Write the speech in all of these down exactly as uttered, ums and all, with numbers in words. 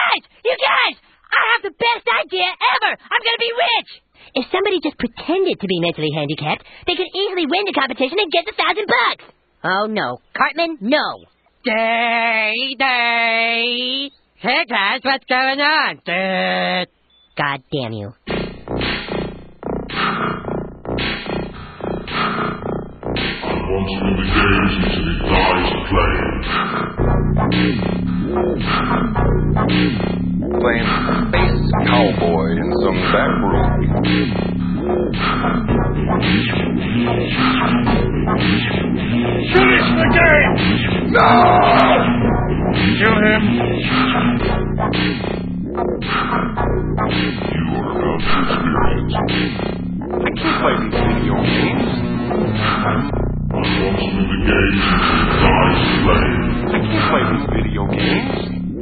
guys! You guys! I have the best idea ever! I'm gonna be rich! If somebody just pretended to be mentally handicapped, they could easily win the competition and get the thousand bucks! Oh, no. Cartman, no. Day, day! Hey, guys, what's going on? Day. God damn you. Once in the games until he dies playing. Playing Space Cowboy in some back room. Finish the game! No! Kill him! You are about to experience. I can't play these video games. Once in the games until he dies playing. I can't play these video games.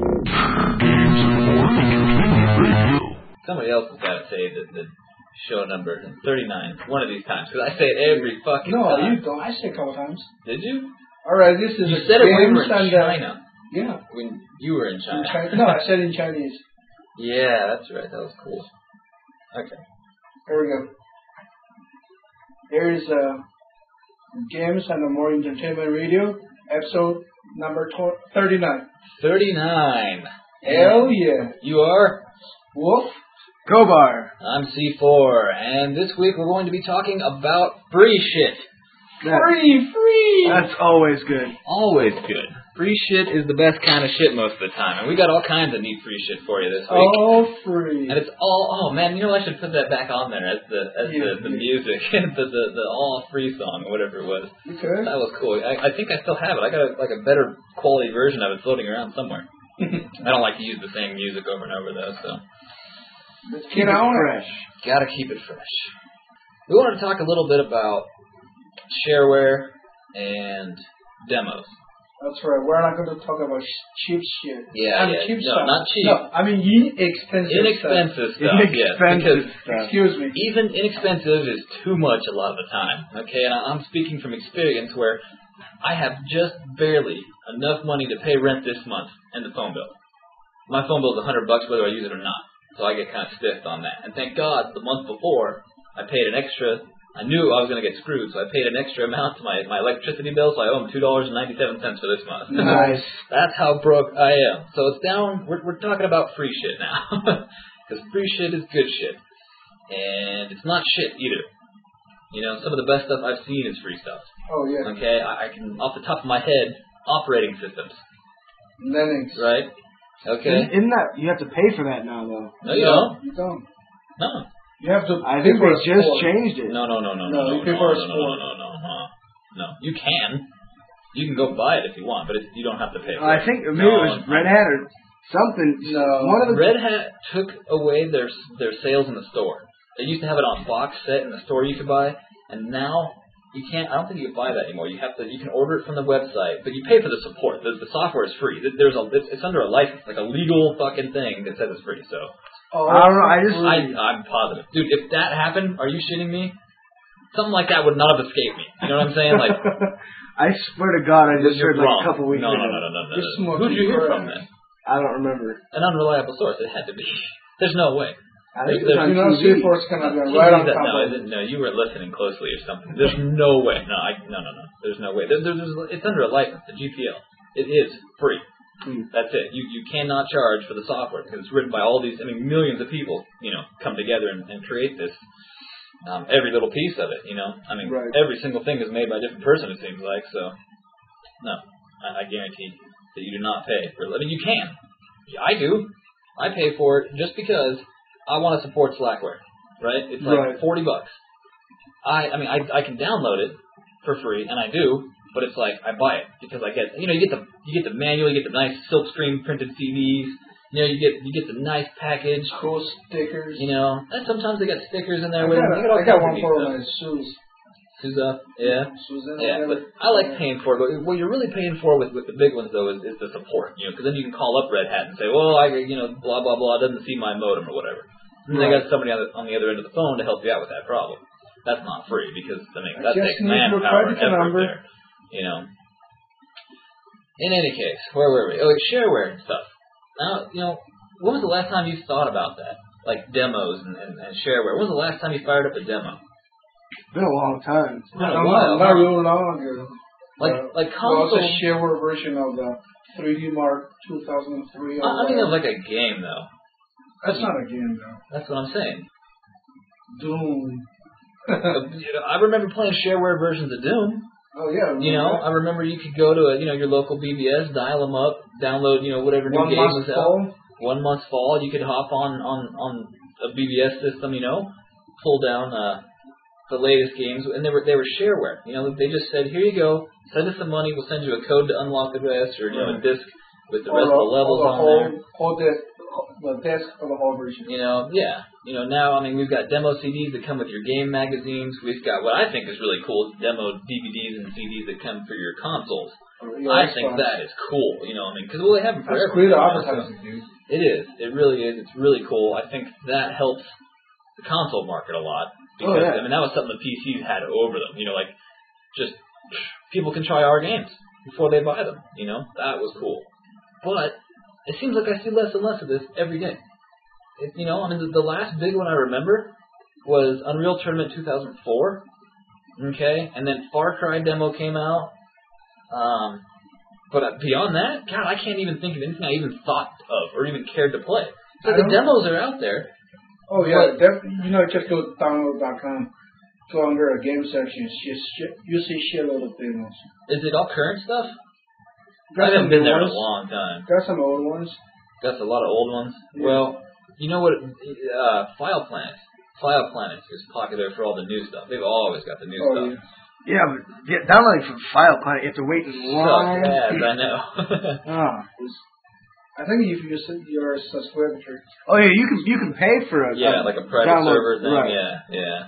Games and more community radio. Somebody else has got to say that the show number thirty-nine one of these times, because I say it every fucking no, time. No, you don't. I say it a couple times. Did you? Alright, this is you a said it when you were in and, China. Uh, yeah. When you were in China. in China. No, I said in Chinese. Yeah, that's right. That was cool. Okay. Here we go. Here is uh, Games and More Entertainment Radio, episode number thirty-nine. thirty-nine. Hell yeah. You are? Wolf. Kobar. I'm C four, and this week we're going to be talking about free shit. That, free, free! That's always good. Always good. Free shit is the best kind of shit most of the time, and we got all kinds of neat free shit for you this week. All free. And it's all, oh man, you know I should put that back on there as the as yeah, the, the yeah. music, the, the the all free song or whatever it was. Okay. That was cool. I, I think I still have it. I got a, like a better quality version of it floating around somewhere. I don't like to use the same music over and over though, so. Let's keep it fresh. Gotta keep it fresh. We wanted to talk a little bit about shareware and demos. That's right. We're not going to talk about sh- cheap shit. Yeah, I mean, yeah. cheap no, stuff. not cheap. No, I mean inexpensive. Inexpensive stuff. stuff. Yes, Inexpensive because stuff. Excuse me. even inexpensive is too much a lot of the time. Okay, and I'm speaking from experience where I have just barely enough money to pay rent this month and the phone bill. My phone bill is a hundred bucks whether I use it or not, so I get kind of stiffed on that. And thank God, the month before I paid an extra. I knew I was going to get screwed, so I paid an extra amount to my, my electricity bill, so I owe them two dollars and ninety-seven cents for this month. Nice. That's how broke I am. So it's down, we're, we're talking about free shit now. Because free shit is good shit. And it's not shit either. You know, some of the best stuff I've seen is free stuff. Oh, yeah. Okay, I, I can, off the top of my head, operating systems. Linux. Right? Okay. In, in that, you have to pay for that now, though. No, you don't. You don't. No. You have to. I pay think for they a just sport. changed it. No, no, no, no, No, no, you no, pay no, for a no, no, sport. no, no, no, no. You can. You can go buy it if you want, but it, you don't have to pay for I it. think maybe No, it was Red Hat or something. No. One of the Red Hat took away their their sales in the store. They used to have it on box set in the store you could buy, and now you can't. I don't think you can buy that anymore. You have to. You can order it from the website, but you pay for the support. The, the software is free. There's a. It's, it's under a license, like a legal fucking thing that says it's free. So Oh, I don't know. I just I, I'm positive, dude. If that happened, are you shitting me? Something like that would not have escaped me. You know what I'm saying? Like, I swear to God, I just you're heard like wrong. a couple weeks no, ago. no, no, no, no, no, You're no. smoking Who did you hear crack. from then? I don't remember. An unreliable source. It had to be. There's no way. I think it There's- was on You know, T V. C four is kind of T V right on that- top no, of it- no, you were listening closely or something. There's no way. No, I, no, no, no. There's no way. There, there, there's, it's under a license, the G P L. It is free. Hmm. That's it. You you cannot charge for the software because it's written by all these, I mean, millions of people, you know, come together and, and create this. Um, every little piece of it, you know. I mean, Right. every single thing is made by a different person, it seems like. So, no, I, I guarantee that you do not pay for it. I mean, you can. I do. I pay for it just because I want to support Slackware, right? It's like Right. forty bucks. I, I mean, I, I can download it for free, and I do, but it's like I buy it because I get, you know, you get the you get the manual, you get the nice silkscreen printed C Ds, you know, you get you get the nice package, cool stickers. you know, and sometimes they got stickers in there. I with got, them. You all I got kinds of one neat for stuff. my shoes. Sousa, yeah. Susan, Yeah, but I like paying for it. But what you're really paying for with, with the big ones, though, is, is the support. You know, because then you can call up Red Hat and say, well, I, you know, blah, blah, blah, doesn't see my modem or whatever. And Right. they got somebody on the, on the other end of the phone to help you out with that problem. That's not free because, I mean, that Just takes need your manpower and credit effort number. there. You know. In any case, where were we? Oh, it's shareware and stuff. Now, you know, when was the last time you thought about that? Like demos and, and, and shareware. When was the last time you fired up a demo? It's been a long time. It's been a Not, while. not huh? real long ago. Like Uh, like Well, console. it's a shareware version of the three D Mark two thousand three. I I mean, of like a game though. That's not a game, though. That's what I'm saying. Doom. Uh, you know, I remember playing shareware versions of Doom. Oh, yeah. You know, I remember you could go to a, you know your local B B S, dial them up, download you know whatever new One game was Must out. Fall. One Must Fall. You could hop on on on a B B S system, you know, pull down uh, the latest games, and they were they were shareware. You know, they just said, here you go, send us some money, we'll send you a code to unlock the rest, or you know a disc with the Or rest of the levels or the on whole, there. Whole disc, the disc for the whole version. You know, yeah. You know, now, I mean, we've got demo C Ds that come with your game magazines. We've got what I think is really cool is demo D V Ds and C Ds that come for your consoles. Yeah, I that's think fun. that is cool, you know what I mean? Because, well, they have them for That's everything. great you know, advertising, dude. so It is. It really is. It's really cool. I think that helps the console market a lot. Because, Oh, yeah. I mean, that was something the P Cs had over them. You know, like, just people can try our games before they buy them. You know, that was cool. But it seems like I see less and less of this every day. It, you know, I mean, the, the last big one I remember was Unreal Tournament two thousand four. Okay, and then Far Cry demo came out. Um, but uh, beyond that, God, I can't even think of anything I even thought of or even cared to play. So I the don't- demos are out there. Oh, yeah. Def- you know, just go to download dot com. Go under a game section. Just shit, you see shitload of demos. Is it all current stuff? Got I haven't some been new there in a ones. long time. Got some old ones. That's a lot of old ones. Yeah. Well, you know what? Uh, File Planet. File Planet is popular for all the new stuff. They've always got the new Oh, stuff. yeah. Yeah, but yeah, downloading from File Planet, you have to wait in So line. bad, I know. Ah. I think if you s- you're a subscriber. Oh yeah, you can you can pay for a Yeah, a like a private download, server thing. right. Yeah, yeah.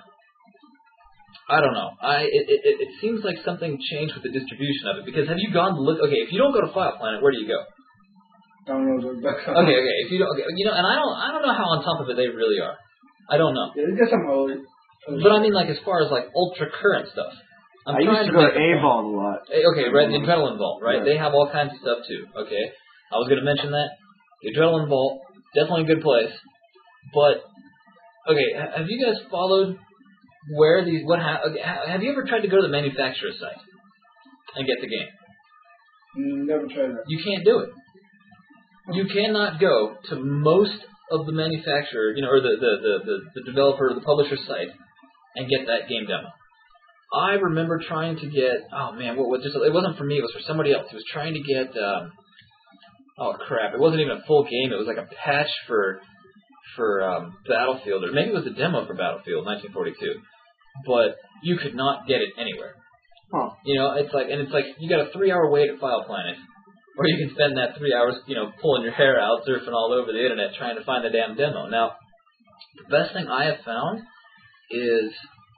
I don't know. I it, it it seems like something changed with the distribution of it. Because have you gone to look? Okay, if you don't go to File Planet, where do you go? Download dot com. Okay, okay. If you don't, okay, you know, and I don't, I don't know how on top of it they really are. I don't know. Yeah, get some old. But I mean, like as far as like ultra current stuff. I'm I trying used to go to make a point. A-Vault a lot. Eh, Okay, right, the Adrenaline Vault, right? Right. They have all kinds of stuff too. Okay, I was going to mention that the Adrenaline Vault, definitely a good place. But okay, ha- have you guys followed where these? What ha- okay, ha- have you ever tried to go to the manufacturer's site and get the game? Mm, Never tried that. You can't do it. You cannot go to most of the manufacturer, you know, or the the the, the, the developer or the publisher's site and get that game demo. I remember trying to get, oh man, what was just, it wasn't for me, it was for somebody else. He was trying to get, um, oh crap, it wasn't even a full game, it was like a patch for, for, um, Battlefield, or maybe it was a demo for Battlefield, nineteen forty-two. But you could not get it anywhere. Huh. You know, it's like, and it's like, you got a three hour wait at File Planet, or you can spend that three hours, you know, pulling your hair out, surfing all over the internet, trying to find the damn demo. Now, the best thing I have found is,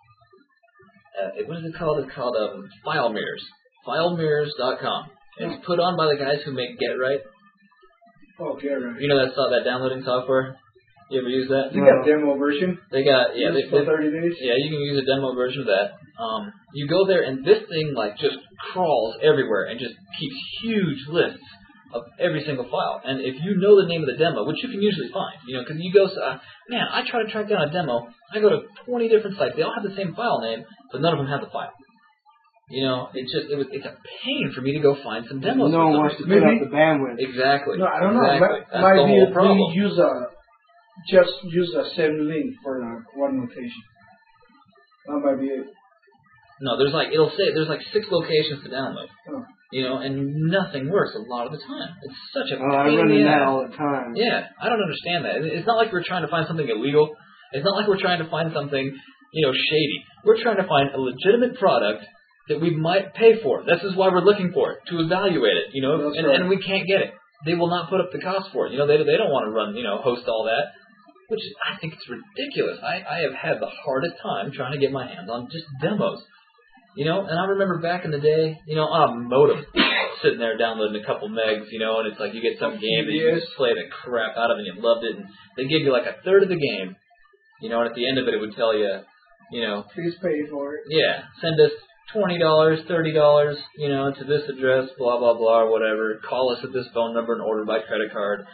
Uh, what is it called? It's called um, File Mirrors. File Mirrors dot com. It's put on by the guys who make Get Right. Oh, get right. You know that so- that downloading software? You ever use that? You got demo version. They got yeah. They, for they, thirty days. yeah, you can use a demo version of that. Um, you go there and this thing like just crawls everywhere and just keeps huge lists of every single file. And if you know the name of the demo, which you can usually find, you know, because you go, uh, man, I try to track down a demo. I go to twenty different sites. They all have the same file name, but none of them have the file. You know, it's just it was it's a pain for me to go find some demos. No for one some wants to reason. put Maybe- up the bandwidth. Exactly. No, I don't know. Exactly. Might, That's might the be whole problem. we use a just use the same link for uh, one location. That might be it. No, there's like it'll say there's like six locations to download. Oh. You know, and nothing works a lot of the time. It's such a Oh, I pain run in into the that ass. all the time. Yeah, I don't understand that. It's not like we're trying to find something illegal. It's not like we're trying to find something, you know, shady. We're trying to find a legitimate product that we might pay for. This is why we're looking for it, to evaluate it, you know, That's and, right. and we can't get it. They will not put up the cost for it. You know, they they don't want to run, you know, host all that, which is, I think it's ridiculous. I, I have had the hardest time trying to get my hands on just demos. You know, and I remember back in the day, you know, on a modem, sitting there downloading a couple megs, you know, and it's like you get some game that you just play the crap out of and you loved it, and they give you like a third of the game, you know, and at the end of it it would tell you, you know, Please pay for it. yeah, send us twenty dollars, thirty dollars, you know, to this address, blah, blah, blah, or whatever. Call us at this phone number and order by credit card.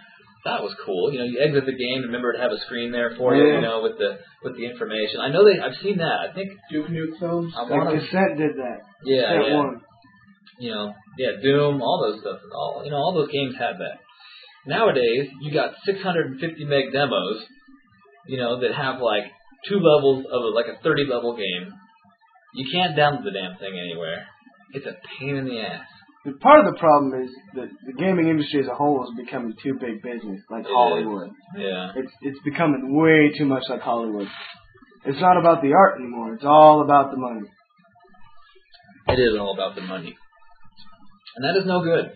that was cool. You know, you exit the game, remember to have a screen there for Yeah. you, you know, with the with the information. I know they. I've seen that. I think Duke Nukem. I Like want to. cassette did that. Yeah, Cassette yeah. one. You know, yeah, Doom, all those stuff. All you know, all those games had that. Nowadays, you got six hundred fifty meg demos. You know, that have like two levels of a, like a thirty level game. You can't download the damn thing anywhere. It's a pain in the ass. But part of the problem is that the gaming industry as a whole is becoming too big business, like It Hollywood. Yeah. It's it's becoming way too much like Hollywood. It's not about the art anymore. It's all about the money. It is all about the money. And that is no good.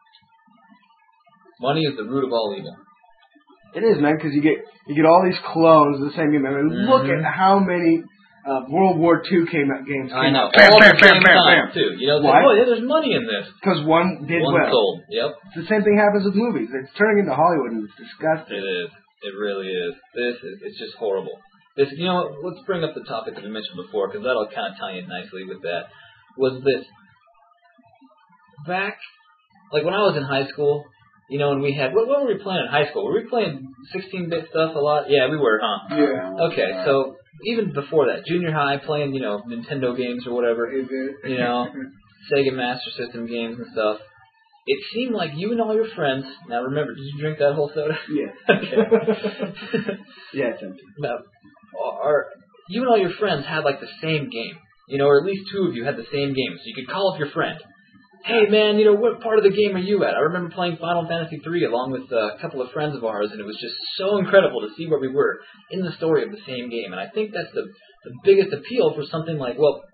Money is the root of all evil. It is, man, because you get you get all these clones of the same game. I mean, Mm-hmm. look at how many uh, World War Two came out games. Came I know. Out. Bam, all bam, at the bam, same bam, time, bam. too. You know, it's Why? like, oh, yeah, there's money in this. Because one did One well. sold. Yep. It's the same thing happens with movies. It's turning into Hollywood, and it's disgusting. It is. It really is. This is, it's just horrible. This, you know what, let's bring up the topic that we mentioned before, because that'll kind of tie in nicely with that. Was this, back, like when I was in high school, you know, and we had, what, what were we playing in high school? Were we playing sixteen-bit stuff a lot? Yeah, we were, huh? Yeah. Okay, so even before that, junior high, playing, you know, Nintendo games or whatever, you know, Sega Master System games and stuff. It seemed like you and all your friends. Now remember, did you drink that whole soda? Yeah. Okay. Yeah, it's empty. Now, are you and all your friends had like the same game, you know, or at least two of you had the same game, so you could call up your friend. Hey man, you know, what part of the game are you at? I remember playing Final Fantasy three along with uh, a couple of friends of ours, and it was just so incredible to see where we were in the story of the same game. And I think that's the the biggest appeal for something like, well,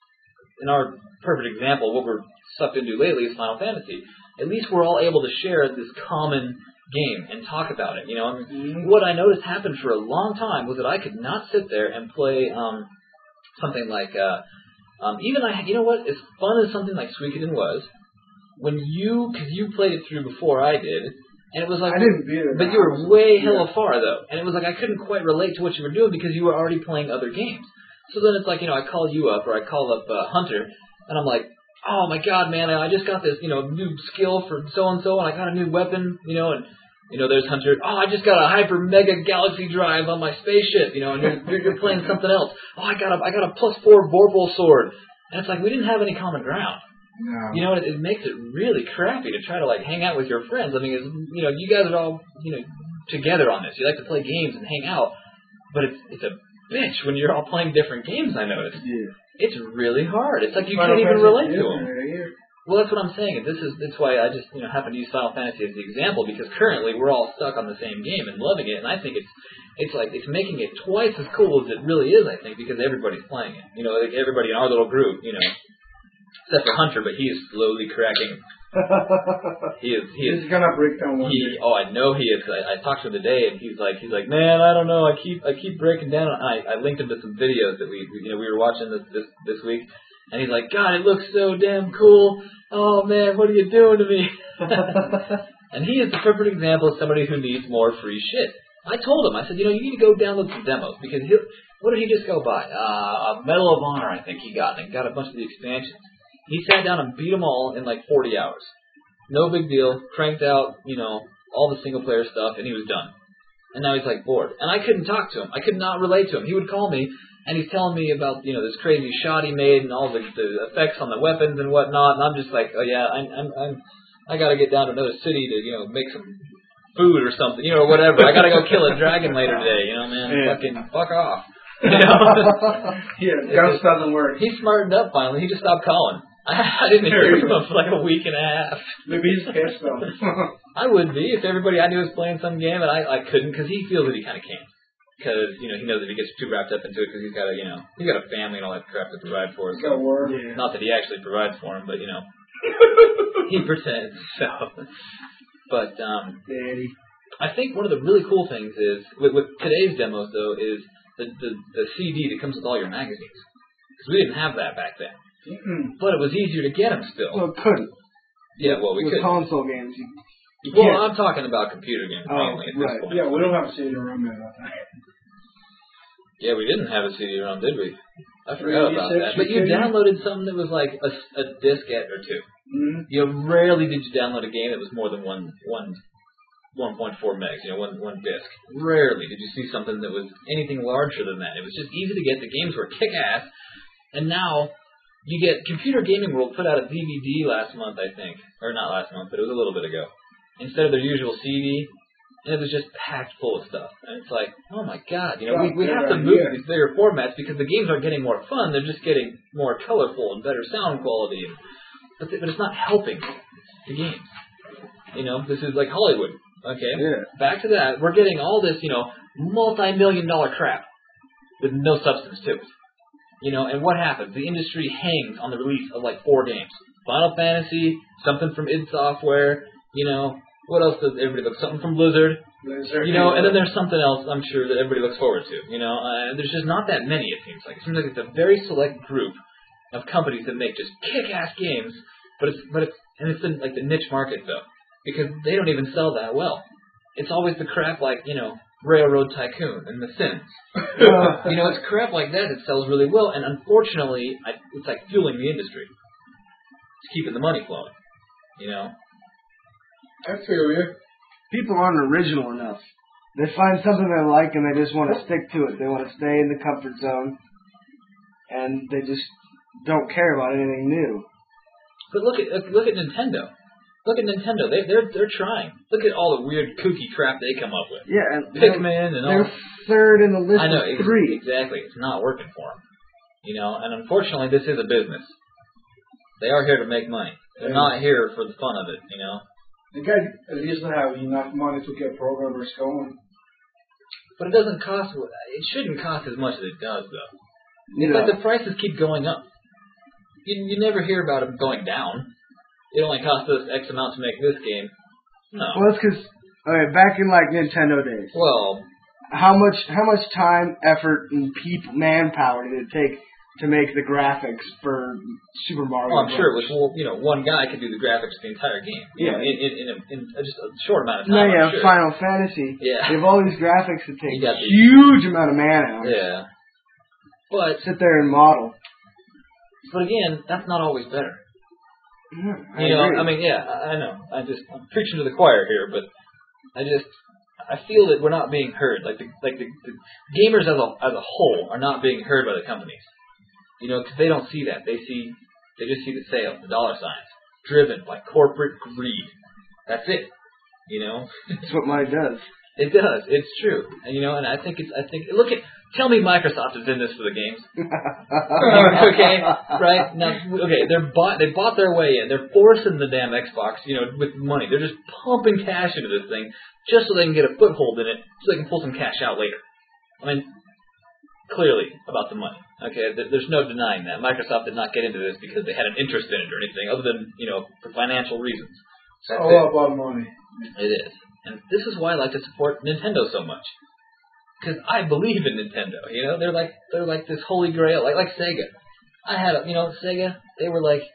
in our perfect example, what we're sucked into lately is Final Fantasy. At least we're all able to share this common game and talk about it. You know, I mean, Mm-hmm. what I noticed happened for a long time was that I could not sit there and play um, something like, uh, um, even I, you know what, as fun as something like Suikoden was, when you, because you played it through before I did, and it was like, I didn't beat it. but you were way hella Yeah. far though, and it was like I couldn't quite relate to what you were doing because you were already playing other games. So then it's like, you know, I call you up or I call up uh, Hunter, and I'm like, oh my god, man, I just got this, you know, new skill for so and so, and I got a new weapon, you know, and you know, there's Hunter. Oh, I just got a hyper mega galaxy drive on my spaceship, you know, and you're, you're, you're playing something else. Oh, I got a I got a plus four Vorpal sword, and it's like we didn't have any common ground. No. You know, it, it makes it really crappy to try to like hang out with your friends. I mean, it's, you know, you guys are all you know together on this. You like to play games and hang out, but it's it's a bitch when you're all playing different games. I noticed. Yeah. It's really hard. It's like you Final can't even Fantasy relate to is them. right here. Well, that's what I'm saying. This is that's why I just you know happen to use Final Fantasy as the example because currently we're all stuck on the same game and loving it, and I think it's it's like it's making it twice as cool as it really is. I think because everybody's playing it. You know, like everybody in our little group. You know, except for Hunter, but he is slowly cracking. He is he is He's gonna break down one he, day. oh, I know he is. I, I talked to him today, and he's like, he's like, man, I don't know. I keep, I keep breaking down. I, I linked him to some videos that we, we, you know, we were watching this, this, this week, and he's like, God, it looks so damn cool. Oh man, what are you doing to me? And he is the perfect example of somebody who needs more free shit. I told him, I said, you know, you need to go download some demos because he, what did he just go buy? Uh, a Medal of Honor, I think he got, and got a bunch of the expansions. He sat down and beat them all in like forty hours. No big deal. Cranked out, you know, all the single player stuff, and he was done. And now he's like bored. And I couldn't talk to him. I could not relate to him. He would call me, and he's telling me about, you know, this crazy shot he made and all the, the effects on the weapons and whatnot. And I'm just like, oh yeah, I'm, I'm, I'm I gotta get down to another city to, you know, make some food or something, you know, or whatever. I gotta go kill a dragon later today, you know, man. Yeah. Fucking fuck off. You know? Yeah, guns doesn't work. He smartened up finally. He just stopped calling. I didn't hear from him for like a week and a half. Maybe he's pissed though. I would be if everybody I knew was playing some game and I, I couldn't because he feels that he kind of can't. Because, you know, he knows that he gets too wrapped up into it because he's got a, you know, he's got a family and all that crap to provide for. He's So. got work. Yeah. Not that he actually provides for him, but, you know, he pretends. So, but um, Daddy. I think one of the really cool things is, with, with today's demos, though, is the, the, the C D that comes with all your magazines. Because we didn't have that back then. Mm-mm. But it was easier to get them still. Well, it couldn't. Yeah, well, we With could. console games, you, you Well, can't. I'm talking about computer games Oh, mainly at this right. point. Yeah, we don't have a C D ROM at that time. Yeah, we didn't have a C D ROM, did we? I forgot about eighty-six, that. But you you kidding? downloaded something that was like a, a diskette or two. Mm-hmm. You know, rarely did you download a game that was more than one one one point four megs, you know, one one disc. Rarely did you see something that was anything larger than that. It was just easy to get. The games were kick-ass, and now you get Computer Gaming World put out a D V D last month, I think, or not last month, but it was a little bit ago. Instead of their usual C D, and it was just packed full of stuff. And it's like, oh my god, you know, we, we have to move to these bigger formats because the games aren't getting more fun, they're just getting more colorful and better sound quality. But, but it's not helping the games. You know, this is like Hollywood, okay? Yeah. Back to that, we're getting all this, you know, multi-million dollar crap with no substance to it. You know, and what happens? The industry hangs on the release of like four games. Final Fantasy, something from id Software, you know, what else does everybody look? Something from Blizzard. Blizzard. You know, and then there's something else I'm sure that everybody looks forward to. You know, uh, there's just not that many, it seems like. It seems like it's a very select group of companies that make just kick-ass games, but it's, but it's, and it's in like the niche market though, because they don't even sell that well. It's always the crap like, you know, Railroad Tycoon and The Sims. You know, it's crap like that that sells really well, and unfortunately, I, it's like fueling the industry. It's keeping the money flowing, you know? I feel you. People aren't original enough. They find something they like and they just want to stick to it. They want to stay in the comfort zone, and they just don't care about anything new. But look at look at Nintendo. Look at Nintendo. They they're they're trying. Look at all the weird kooky crap they come up with. Yeah, and Pikmin and all. They're third in the list I know of ex- three. exactly. It's not working for them. You know, and unfortunately, this is a business. They are here to make money. They're Yeah. not here for the fun of it. You know. They got at least have enough money to get programmers going. But it doesn't cost. It shouldn't cost as much as it does, though. You It's know, like the prices keep going up. You you never hear about them going down. It only cost us X amount to make this game. No. well, it's because okay, back in like Nintendo days, Well, how much how much time, effort, and people manpower did it take to make the graphics for Super Mario? well, I'm sure it was, Bros.? well, you know, one guy could do the graphics of the entire game. You Yeah. know, in, in, in, a, in a, just a short amount of Now time. you I'm have sure. Final Fantasy. Yeah. You have all these graphics that take You got the- huge amount of man hours. Yeah. But, Sit there and model. but again, that's not always better. Yeah, I You know, agree. I mean, yeah, I I know. I just, I'm preaching to the choir here, but I just, I feel that we're not being heard. Like the, like the, the gamers as a, as a whole are not being heard by the companies. You know, because they don't see that. They see, they just see the sales, the dollar signs, driven by corporate greed. That's it. You know, That's what money does. it does. It's true. And you know, and I think it's, I think, look at, tell me Microsoft is in this for the games. Okay, right now. Okay, they're bought. They bought their way in. They're forcing the damn Xbox, you know, with money. They're just pumping cash into this thing just so they can get a foothold in it, so they can pull some cash out later. I mean, clearly about the money. Okay, there's no denying that. Microsoft did not get into this because they had an interest in it or anything, other than, you know, for financial reasons. It's That's all it. about money. It is, and this is why I like to support Nintendo so much. Because I believe in Nintendo, you know, they're like they're like this holy grail, like like Sega. I had, a, you know, Sega. They were like,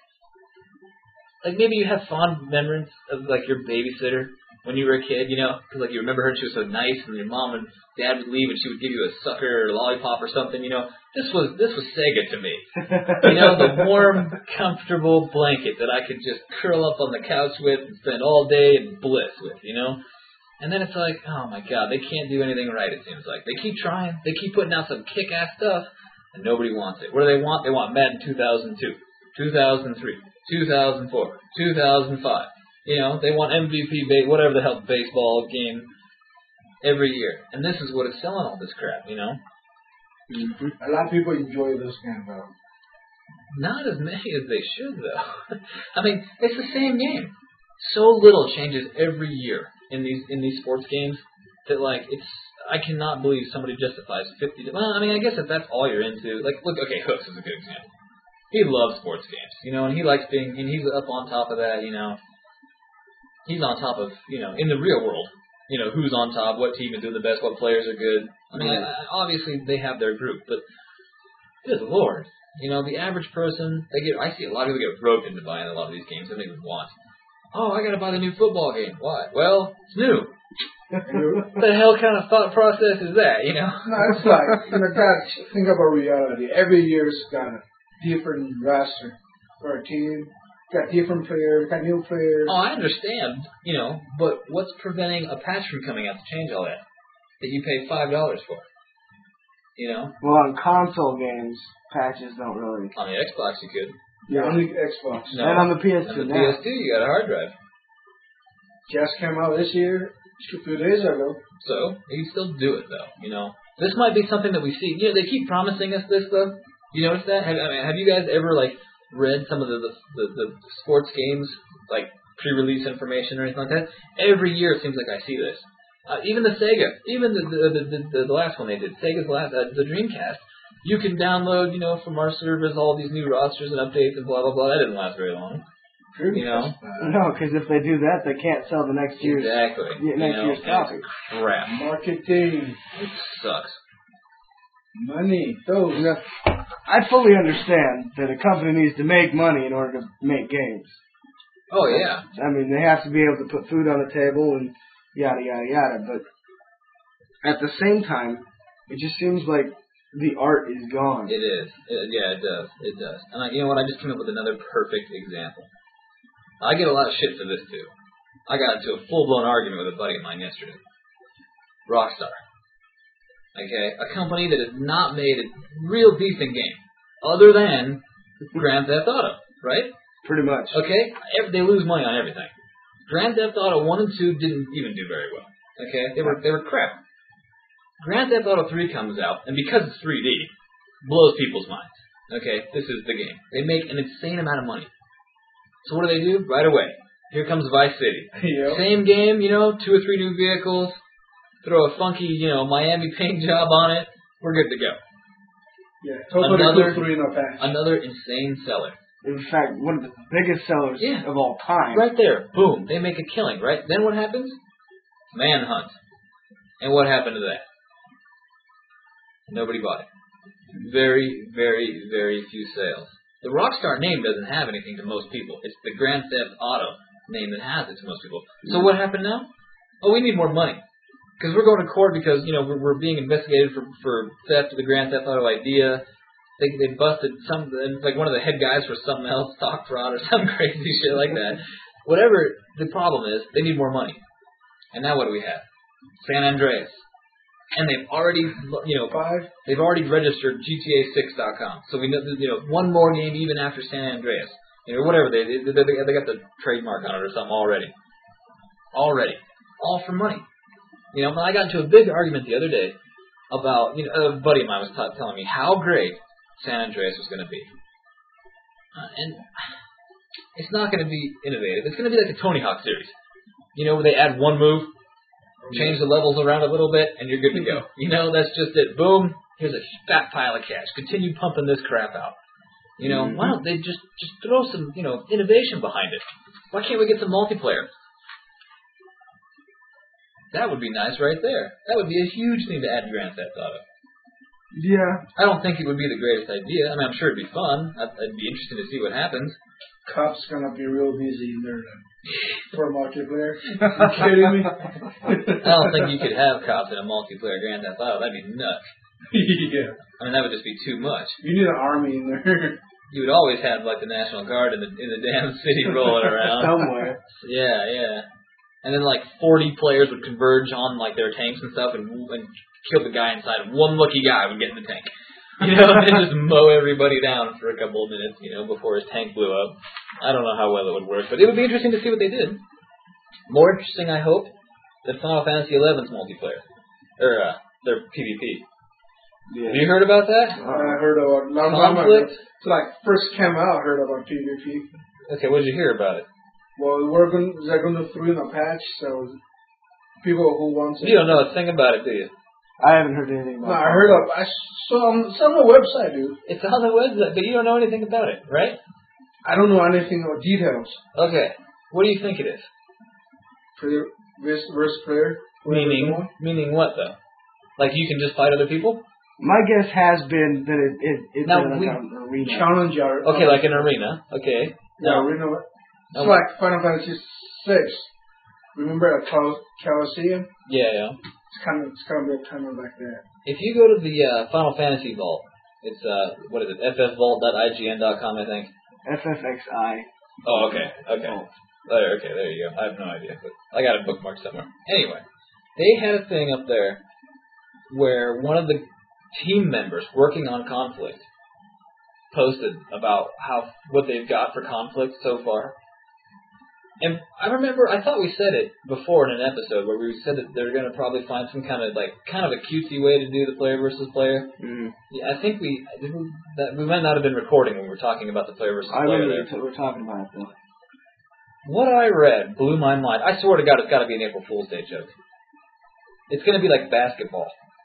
like maybe you have fond memories of like your babysitter when you were a kid, you know, because like you remember her and she was so nice, and your mom and dad would leave and she would give you a sucker or a lollipop or something, you know. This was this was Sega to me, you know, the warm, comfortable blanket that I could just curl up on the couch with and spend all day in bliss with, you know. And then it's like, oh my god, they can't do anything right, it seems like. They keep trying, they keep putting out some kick-ass stuff, and nobody wants it. What do they want? They want Madden two thousand two, two thousand three, two thousand four, two thousand five. You know, they want M V P, ba- whatever the hell baseball game every year. And this is what is selling all this crap, you know? Mm-hmm. A lot of people enjoy this game, though. Not as many as they should, though. I mean, it's the same game. So little changes every year in these in these sports games that, like, it's, I cannot believe somebody justifies fifty. Well, I mean, I guess if that's all you're into, like, look, okay, Hooks is a good example. He loves sports games, you know, and he likes being, and he's up on top of that, you know. He's on top of, you know, in the real world, you know, who's on top, what team is doing the best, what players are good. I mean, I, obviously they have their group, but good lord, you know, the average person, they get, I see a lot of people get roped into buying a lot of these games they don't even want. Oh, I gotta buy the new football game. Why? Well, it's new. What the hell kind of thought process is that, you know? No, it's like, you know, God, think about reality. Every year's got a different roster for a team, got different players, got new players. Oh, I understand, you know, but what's preventing a patch from coming out to change all that? That you pay five dollars for? You know? Well, on console games, patches don't really. On the Xbox you could. Yeah, on the Xbox. No. And on the P S two On the now. P S two you got a hard drive. Just came out this year, a few days ago. So, you can still do it, though, you know? This might be something that we see. You know, they keep promising us this stuff. You notice that? Have, I mean, have you guys ever, like, read some of the, the, the, the sports games, like, pre-release information or anything like that? Every year it seems like I see this. Uh, even the Sega, even the the, the, the the last one they did, Sega's last, uh, the Dreamcast, you can download, you know, from our servers all these new rosters and updates and blah, blah, blah. That didn't last very long. You know? No, because if they do that, they can't sell the next year's Exactly. yeah, next you know, year's copy. Crap. Marketing, It sucks. money, those. You know, I fully understand that a company needs to make money in order to make games. Oh, yeah. I mean, they have to be able to put food on the table and yada, yada, yada. But at the same time, it just seems like the art is gone. It is. It, yeah, it does. It does. And I, you know what? I just came up with another perfect example. I get a lot of shit for this, too. I got into a full-blown argument with a buddy of mine yesterday. Rockstar. Okay? A company that has not made a real decent game. Other than Grand Theft Auto. Right? Pretty much. Okay? Every, they lose money on everything. Grand Theft Auto one and two didn't even do very well. Okay? They were they were crap. Grand Theft Auto three comes out, and because it's three D, blows people's minds. Okay? This is the game. They make an insane amount of money. So what do they do? Right away. Here comes Vice City. Yep. Same game, you know, two or three new vehicles, throw a funky, you know, Miami paint job on it, we're good to go. Yeah, totally Another- cool three in a patch. Another insane seller. In fact, one of the biggest sellers Yeah. of all time. Right there, boom, they make a killing, right? Then what happens? Manhunt. And what happened to that? Nobody bought it. Very, very, very few sales. The Rockstar name doesn't have anything to most people. It's the Grand Theft Auto name that has it to most people. So what happened now? Oh, we need more money. Because we're going to court because, you know, we're, we're being investigated for, for theft of the Grand Theft Auto idea. They they busted some, like one of the head guys for something else, stock fraud or some crazy shit like that. Whatever the problem is, they need more money. And now what do we have? San Andreas. And they've already, you know, Five. they've already registered G T A six dot com. So we know, you know, one more game even after San Andreas. You know, whatever, they, they, they, they got the trademark on it or something already. Already. All for money. You know, I got into a big argument the other day about, you know, a buddy of mine was t- telling me how great San Andreas was going to be. Uh, and it's not going to be innovative. It's going to be like a Tony Hawk series. You know, where they add one move, change the levels around a little bit, and you're good to go. You know, that's just it. Boom, here's a fat pile of cash. Continue pumping this crap out. You know, mm-hmm. Why don't they just, just throw some, you know, innovation behind it? Why can't we get some multiplayer? That would be nice right there. That would be a huge thing to add to Grand Theft Auto. Yeah. I don't think it would be the greatest idea. I mean, I'm sure it'd be fun. I'd, it'd be interesting to see what happens. Cops gonna be real busy in there for multiplayer. You kidding me? I don't think you could have cops in a multiplayer Grand Theft Auto. That'd be nuts. Yeah. I mean, that would just be too much. You need an army in there. You would always have like the National Guard in the in the damn city rolling around. Somewhere. Yeah, yeah. And then like forty players would converge on like their tanks and stuff and, and kill the guy inside. One lucky guy would get in the tank. You know, and just mow everybody down for a couple of minutes, you know, before his tank blew up. I don't know how well it would work, but it would be interesting to see what they did. More interesting, I hope, than Final Fantasy eleven's multiplayer. Or, uh, their PvP. Yeah. Have you heard about that? I heard about long time ago. Conflict? It's like first came out, I heard about PvP. Okay, what did you hear about it? Well, we're going, they're going to throw in a patch, so people who want it. You don't know a thing about it, do you? I haven't heard anything about No, it. I heard of. I saw on, it's on the website, dude. It's on the website, but you don't know anything about it, right? I don't know anything about details. Okay. What do you think it is? Player versus versus player. Meaning, meaning what though? Like you can just fight other people? My guess has been that it, it it's Now, like we- an arena. Challenge our. Okay, like an arena. Okay. Yeah, No. arena. It's No. like Final Fantasy six. Remember at Col- Colosseum? Yeah, yeah. It's kind of it's kind of kind of like that. If you go to the uh, Final Fantasy Vault, it's uh, what is it? f f vault dot i g n dot com, I think. F F X I. Oh, okay, okay. Oh. There, okay, there you go. I have no idea, but I got it bookmarked somewhere. Anyway, they had a thing up there where one of the team members working on Conflict posted about how what they've got for Conflict so far. And I remember, I thought we said it before in an episode where we said that they're going to probably find some kind of like kind of a cutesy way to do the player versus player. Mm. Yeah, I think we didn't, that we might not have been recording when we were talking about the player versus I player remember there. we were talking about it, though. What I read blew my mind. I swear to God, it's got to be an April Fool's Day joke. It's going to be like basketball,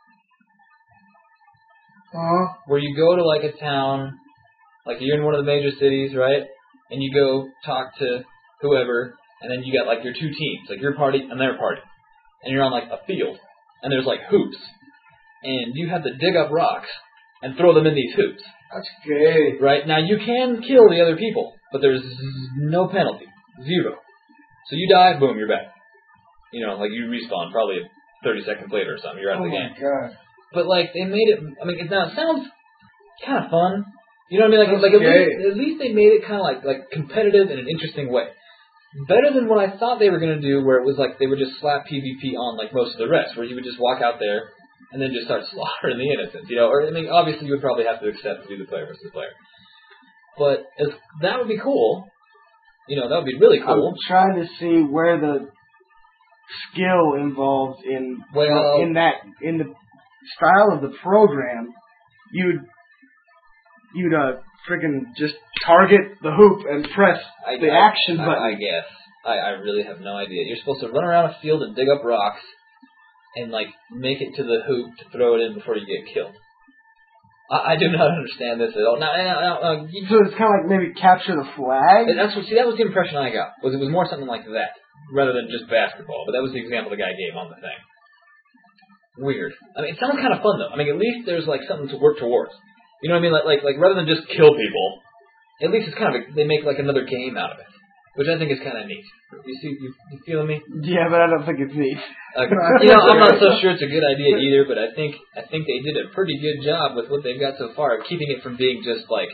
Uh-huh. where you go to like a town, like you're in one of the major cities, right? And you go talk to whoever, and then you got like your two teams, like your party and their party, and you're on like a field, and there's like hoops, and you have to dig up rocks and throw them in these hoops. That's gay. Right? Now you can kill the other people, but there's no penalty, zero. So you die, boom, you're back. You know, like you respawn probably thirty seconds later or something. You're out Oh of the my game. god. But like they made it. I mean, it, now it sounds kind of fun. You know what I mean? Like, That's like at gay. least, at least they made it kind of like like competitive in an interesting way. Better than what I thought they were going to do, where it was like they would just slap PvP on like most of the rest, where you would just walk out there and then just start slaughtering the innocents. You know, or I mean, obviously you would probably have to accept to be the player versus player. But as, that would be cool. You know, that would be really cool. I'm trying to see where the skill involved in Well- in that in the style of the program. You'd you'd uh freaking just target the hoop and press I, the I, action I, button. I guess. I, I really have no idea. You're supposed to run around a field and dig up rocks and, like, make it to the hoop to throw it in before you get killed. I, I do not understand this at all. Now, now, now, now you, So it's kind of like maybe capture the flag. that's what, see, that was the impression I got, was it was more something like that, rather than just basketball. But that was the example the guy gave on the thing. Weird. I mean, it sounds kind of fun, though. I mean, at least there's, like, something to work towards. You know what I mean? Like, like, like rather than just kill people, at least it's kind of a, they make like another game out of it, which I think is kind of neat. You see, you, you feeling me? Yeah, but I don't think it's neat. Uh, you know, I'm not so sure it's a good idea either, but I think I think they did a pretty good job with what they've got so far of keeping it from being just like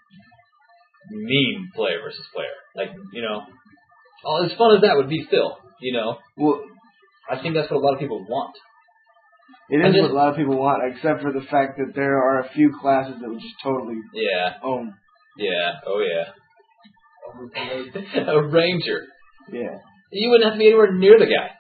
mean player versus player. Like, you know, all as fun as that would be, still, you know, Well, I think that's what a lot of people want. it I is just- what a lot of people want, except for the fact that there are a few classes that would just totally Yeah, own. yeah, oh yeah. A ranger. Yeah. You wouldn't have to be anywhere near the guy.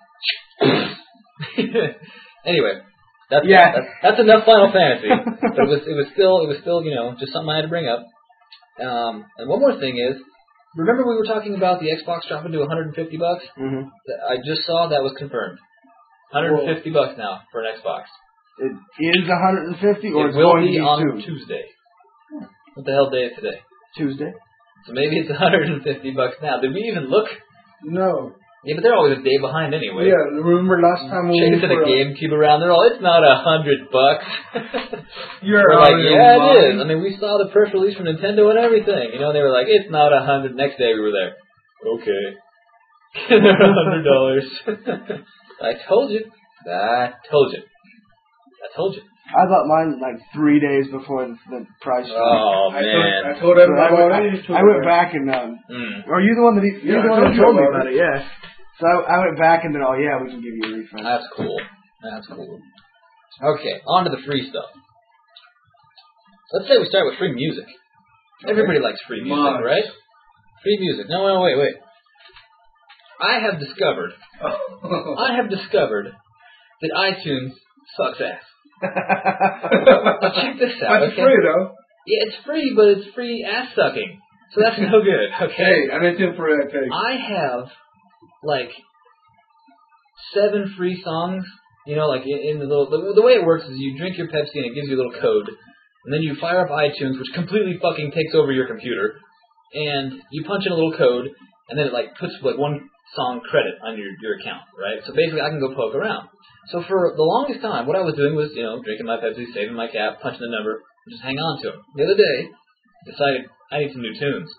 Anyway, that's, Yeah. that's that's enough Final Fantasy. But it was it was still it was still you know just something I had to bring up. Um, and one more thing is, remember we were talking about the Xbox dropping to one hundred fifty bucks? Mm-hmm. I just saw that was confirmed. one hundred fifty bucks now for an Xbox. It is one hundred fifty, or It it's will going be to be on soon? Tuesday. What the hell day is today? Tuesday. So maybe it's one hundred fifty bucks now. Did we even look? No. Yeah, but they're always a day behind anyway. Yeah, remember last time we Chasing the were, uh, GameCube around, they're all, it's not a hundred bucks. You're We're out like, of your yeah, it mind. is. I mean, we saw the press release from Nintendo and everything. You know, and they were like, it's not a hundred. Next day we were there. Okay. They're a hundred dollars. I told you. I told you. I told you. I thought mine like three days before the, the price dropped. Oh, I told, man. I told So everybody I went, about it. I, you told I went me. back and um, Mm. or you the one that you, you're Yeah, the I one that told told you me about about it. Yeah. So I, I went back and then oh yeah, we can give you a refund. That's cool. That's cool. Okay, on to the free stuff. Let's say we start with free music. Everybody likes free music, Much. right? Free music. No, no, wait, wait. I have discovered, I have discovered that iTunes sucks ass. Now check this out, That's okay? free though. Yeah, it's free, but it's free ass sucking. So that's no good, okay? Hey, anything for I take. I have, like, seven free songs. You know, like, in, in the little... The, the way it works is you drink your Pepsi and it gives you a little code. And then you fire up iTunes, which completely fucking takes over your computer. And you punch in a little code, and then it, like, puts, like, one song credit on your, your account, right? So basically, I can go poke around. So for the longest time, what I was doing was, you know, drinking my Pepsi, saving my cap, punching the number, and just hang on to them. The other day, decided I need some new tunes.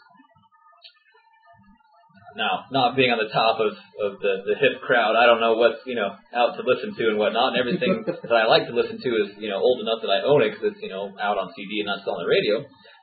Now, not being on the top of, of the, the hip crowd, I don't know what's, you know, out to listen to and whatnot, and everything that I like to listen to is, you know, old enough that I own it because it's, you know, out on C D and not still on the radio.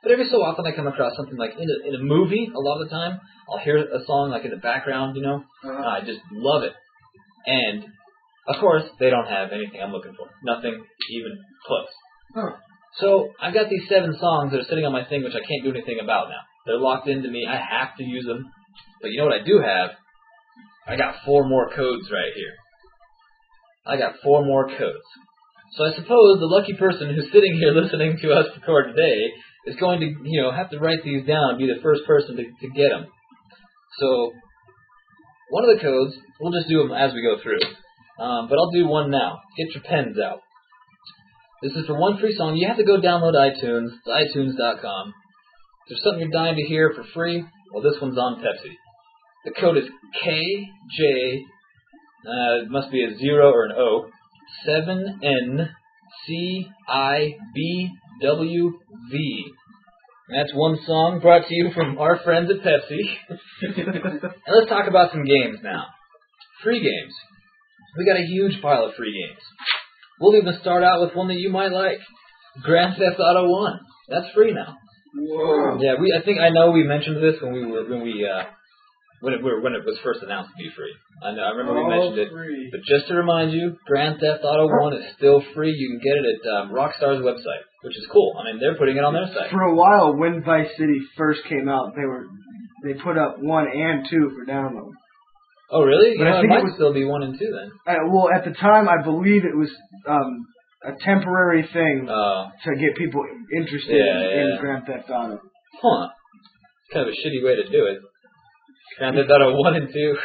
But every so often I come across something like in a, in a movie, a lot of the time, I'll hear a song like in the background, you know. Uh-huh. I just love it. And, of course, they don't have anything I'm looking for. Nothing even close. Huh. So I've got these seven songs that are sitting on my thing, which I can't do anything about now. They're locked into me. I have to use them. But you know what I do have? I got four more codes right here. I got four more codes. So I suppose the lucky person who's sitting here listening to us record today is going to, you know, have to write these down and be the first person to, to get them. So one of the codes, we'll just do them as we go through. Um, but I'll do one now. Get your pens out. This is for one free song. You have to go download iTunes, to i tunes dot com. If there's something you're dying to hear for free, well, this one's on Pepsi. The code is K J, uh, it must be a zero or an O, seven N C I B W V. And that's one song brought to you from our friends at Pepsi. And let's talk about some games now. Free games. We got a huge pile of free games. We'll even start out with one that you might like. Grand Theft Auto one. That's free now. Whoa. Yeah, we. I think I know we mentioned this when we were when we uh, when it when it was first announced to be free. I know I remember we All mentioned it. free. But just to remind you, Grand Theft Auto one is still free. You can get it at um, Rockstar's website, which is cool. I mean, they're putting it on their site. For a while, when Vice City first came out, they were they put up one and two for download. Oh, really? You But I know, it think might it was- still be one and two then. Uh, well, at the time, I believe it was um, a temporary thing Uh, to get people interested Yeah, in, yeah. in Grand Theft Auto. huh. It's kind of a shitty way to do it. Grand Theft Auto one and two.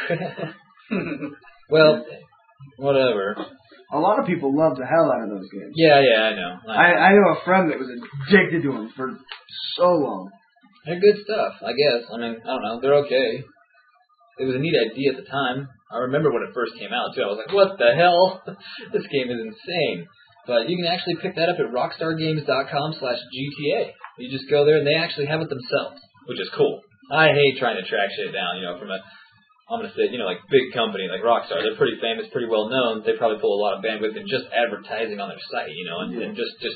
Well, whatever. A lot of people love the hell out of those games. Yeah, yeah, I know. I know. I, I know a friend that was addicted to them for so long. They're good stuff, I guess. I mean, I don't know. They're okay. It was a neat idea at the time. I remember when it first came out, too. I was like, what the hell? This game is insane. But you can actually pick that up at rockstar games dot com slash G T A. You just go there, and they actually have it themselves, which is cool. I hate trying to track shit down, you know, from a, I'm going to say, you know, like big company like Rockstar. They're pretty famous, pretty well known. They probably pull a lot of bandwidth in just advertising on their site, you know, and, and just, just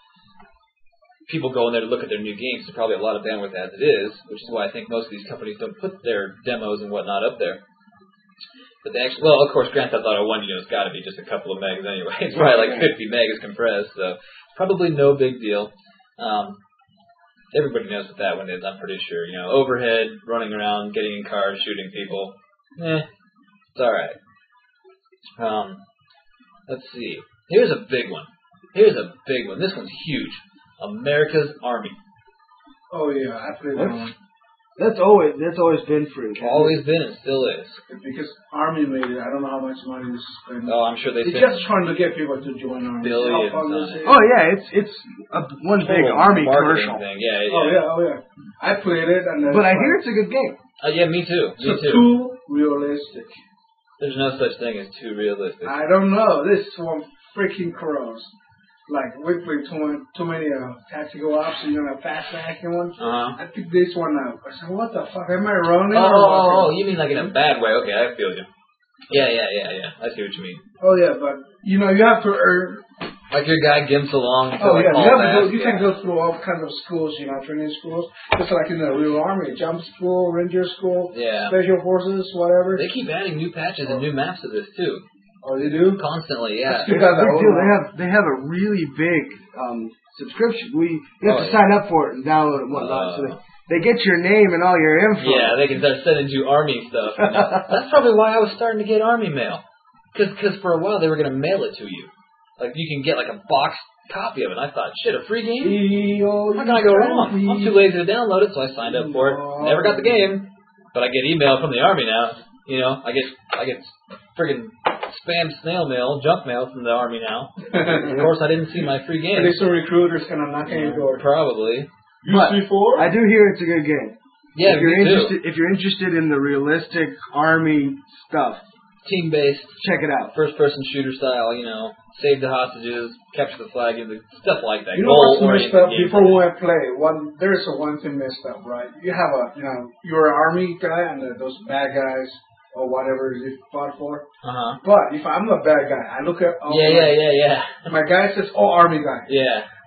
people go in there to look at their new games. There's probably a lot of bandwidth as it is, which is why I think most of these companies don't put their demos and whatnot up there. But they actually, well, of course, Grand Theft Auto one, you know, it's got to be just a couple of megs anyway. It's probably like fifty megas compressed, so probably no big deal. Um, everybody knows what that one is, I'm pretty sure. You know, overhead, running around, getting in cars, shooting people. Eh, it's alright. Um, let's see. Here's a big one. Here's a big one. This one's huge. America's Army. Oh yeah, I played that one. That's always that's always been free. Always been and still is. Because Army made it. I don't know how much money this is spending. Oh, I'm sure they They're spent just trying to get people to join Army. billions How fun on this it. is. Oh yeah, it's it's a, one big total Army marketing commercial. thing. Yeah, yeah. Oh yeah, oh yeah. I played it, and then But I hear it's a good game. Uh, yeah, me too. Me so too. too realistic. There's no such thing as too realistic. I don't know. This one freaking cross. Like we play too many, too many uh, tactical ops, you know, fast action ones. Uh-huh. I picked this one out. I said, "What the fuck? Am I running?" Oh, or oh, what?" oh, you mean like in a bad way? Okay, I feel you. Yeah, yeah, yeah, yeah. I see what you mean. Oh yeah, but you know, you have to earn. Like your guy gimps along. Oh like yeah, all you have to go. fast, You yeah. can go through all kinds of schools, you know, training schools. Just like in the real army, jump school, ranger school, Yeah. special forces, whatever. They keep adding new patches and new maps to this too. Oh, they do. Constantly, yeah. You It's got a the big old deal. one. They have they have a really big um, subscription. We you have Oh, to yeah. sign up for it and download it and whatnot. so Uh. they, they get your name and all your info. Yeah, they can start sending you Army stuff. You know? That's probably why I was starting to get Army mail. Because for a while they were going to mail it to you. Like you can get like a boxed copy of it. And I thought, shit, a free game? E-O, How can I go wrong? I'm too lazy to download it, so I signed up for it. Never got the game, but I get email from the Army now. You know, I get I get friggin' spam snail mail, junk mail from the Army now. Of course, I didn't see my free game. Pretty soon recruiters gonna knock on your door. Probably. But U C four? I do hear it's a good game. Yeah, if you're me too. interested, if you're interested in the realistic army stuff, Team-based, check it out. first-person shooter style. You know, save the hostages, capture the flag, and the stuff like that. You know what's messed up? Goal-oriented Before gameplay. we play, one there's a one thing messed up, right? You have a, you know, you're an army guy, and uh, those bad guys or whatever you fought for. Uh-huh. But if I'm a bad guy, I look at oh, Yeah, my, yeah, yeah, yeah. my guy says, "Oh, army guy." Yeah.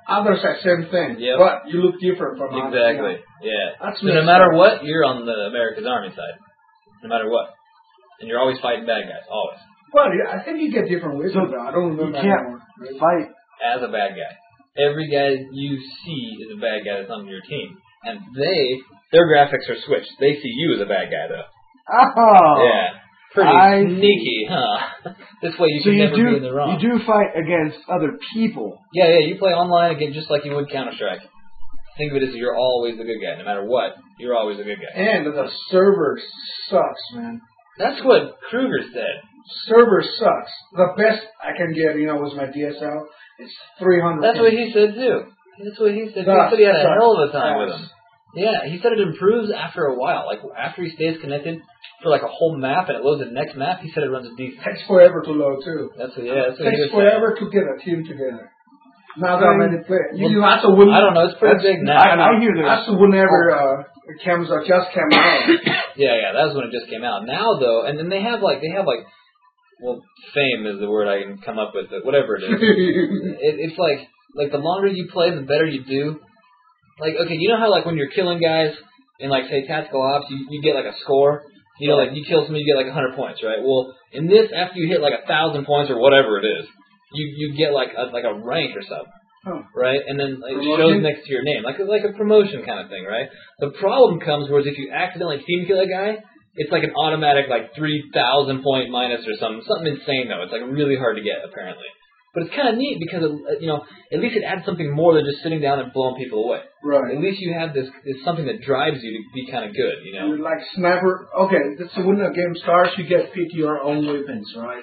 Other side, same thing. Yep. But you look different from us. Exactly. You know. Yeah. That's So no messed matter up. what, you're on the America's Army side. No matter what. And you're always fighting bad guys. Always. Well, yeah, I think you get different weapons. I don't You remember can't anymore. fight. As a bad guy. Every guy you see is a bad guy that's on your team. And they, their graphics are switched. They see you as a bad guy, though. Oh. Yeah. Pretty I sneaky, huh? This way you So can you never do be in the wrong. you do fight against other people. Yeah, yeah, you play online again just like you would Counter-Strike. Think of it as you're always the good guy. No matter what, you're always the good guy. And the server sucks, man. That's what Kruger said. Server sucks. The best I can get, you know, was my D S L. It's three hundred. That's what he said, too. That's what he said. He Sucks, said he had a sucks, hell of a time with sucks. him. Yeah, he said it improves after a while. Like, after he stays connected for, like, a whole map and it loads the next map, he said it runs decent. Takes forever to load, too. That's what, yeah, that's what he Takes was saying. forever to get a team together. Not that Um, many players. You, well, you have to win. I don't know, it's pretty That's- big now. I, I hear there's That's whenever uh, it comes out, just came out. Yeah, yeah, that was when it just came out. Now, though, and then they have, like, they have, like, well, fame is the word I can come up with, but whatever it is. it, it's like, like, the longer you play, the better you do. Like, okay, you know how, like, when you're killing guys in, like, say, Tactical Ops, you, you get, like, a score? You know, like, you kill somebody, you get, like, one hundred points, right? Well, in this, after you hit, like, one thousand points or whatever it is, you, you get, like, a, like a rank or something. Huh. Right? And then like, it Promotion? shows next to your name. Like, like a promotion kind of thing, right? The problem comes whereas if you accidentally team kill a guy, it's like an automatic, like, three thousand point minus or something. Something insane, though. It's, like, really hard to get, apparently. But it's kind of neat because, it, you know, at least it adds something more than just sitting down and blowing people away. Right. At least you have this, it's something that drives you to be kind of good, you know? Like sniper. Okay, so when the game starts, you get pick your own weapons, right?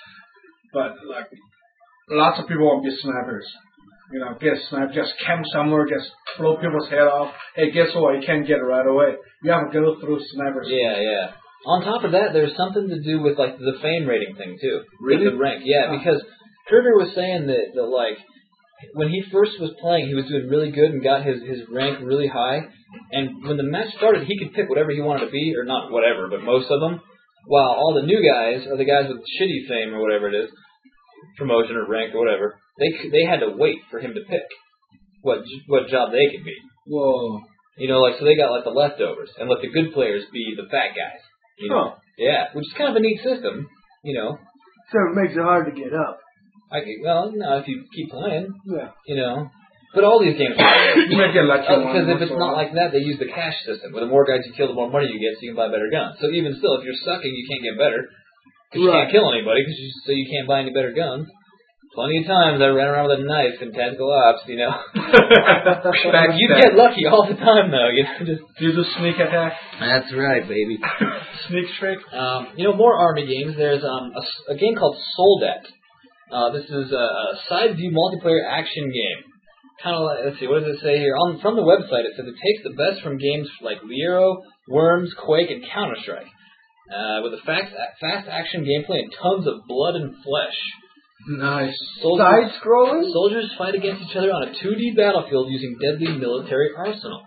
But like, lots of people won't be snipers. You know, get sniped, just camp somewhere, just blow people's head off. Hey, guess what? You can't get it right away. You have to go through snipers. Yeah, yeah. On top of that, there's something to do with, like, the fame rating thing, too. Really? With the rank. Yeah, Oh. because Kruger was saying that, that, like, when he first was playing, he was doing really good and got his, his rank really high. And when the match started, he could pick whatever he wanted to be, or not whatever, but most of them. While all the new guys, or the guys with shitty fame or whatever it is, promotion or rank or whatever, they they had to wait for him to pick what what job they could be. Whoa. You know, like, so they got, like, the leftovers, and let the good players be the fat guys. You know? Huh. Yeah, which is kind of a neat system, you know. So it makes it hard to get up. I could, well, no, if you keep playing, Yeah. you know. But all these games You may get lucky one because if once it's in a not while. like that, they use the cash system. Where the more guys you kill, the more money you get, so you can buy better guns. So even still, if you're sucking, you can't get better. Because you Right. can't kill anybody, cause you, so you can't buy any better guns. Plenty of times I ran around with a knife in Tactical Ops, you know. Backstab. You get lucky all the time, though. You know, just You do sneak attack. that's right, baby. Sneak trick. Um, you know, more Army games. There's um, a, s- a game called Soldat. Uh, this is a, a side view multiplayer action game. Kind of like, let's see, what does it say here? On from the website, it says it takes the best from games like Liero, Worms, Quake, and Counter Strike, uh, with a fast, fast action gameplay and tons of blood and flesh. Nice. Soldiers, Side scrolling? soldiers fight against each other on a two D battlefield using deadly military arsenal.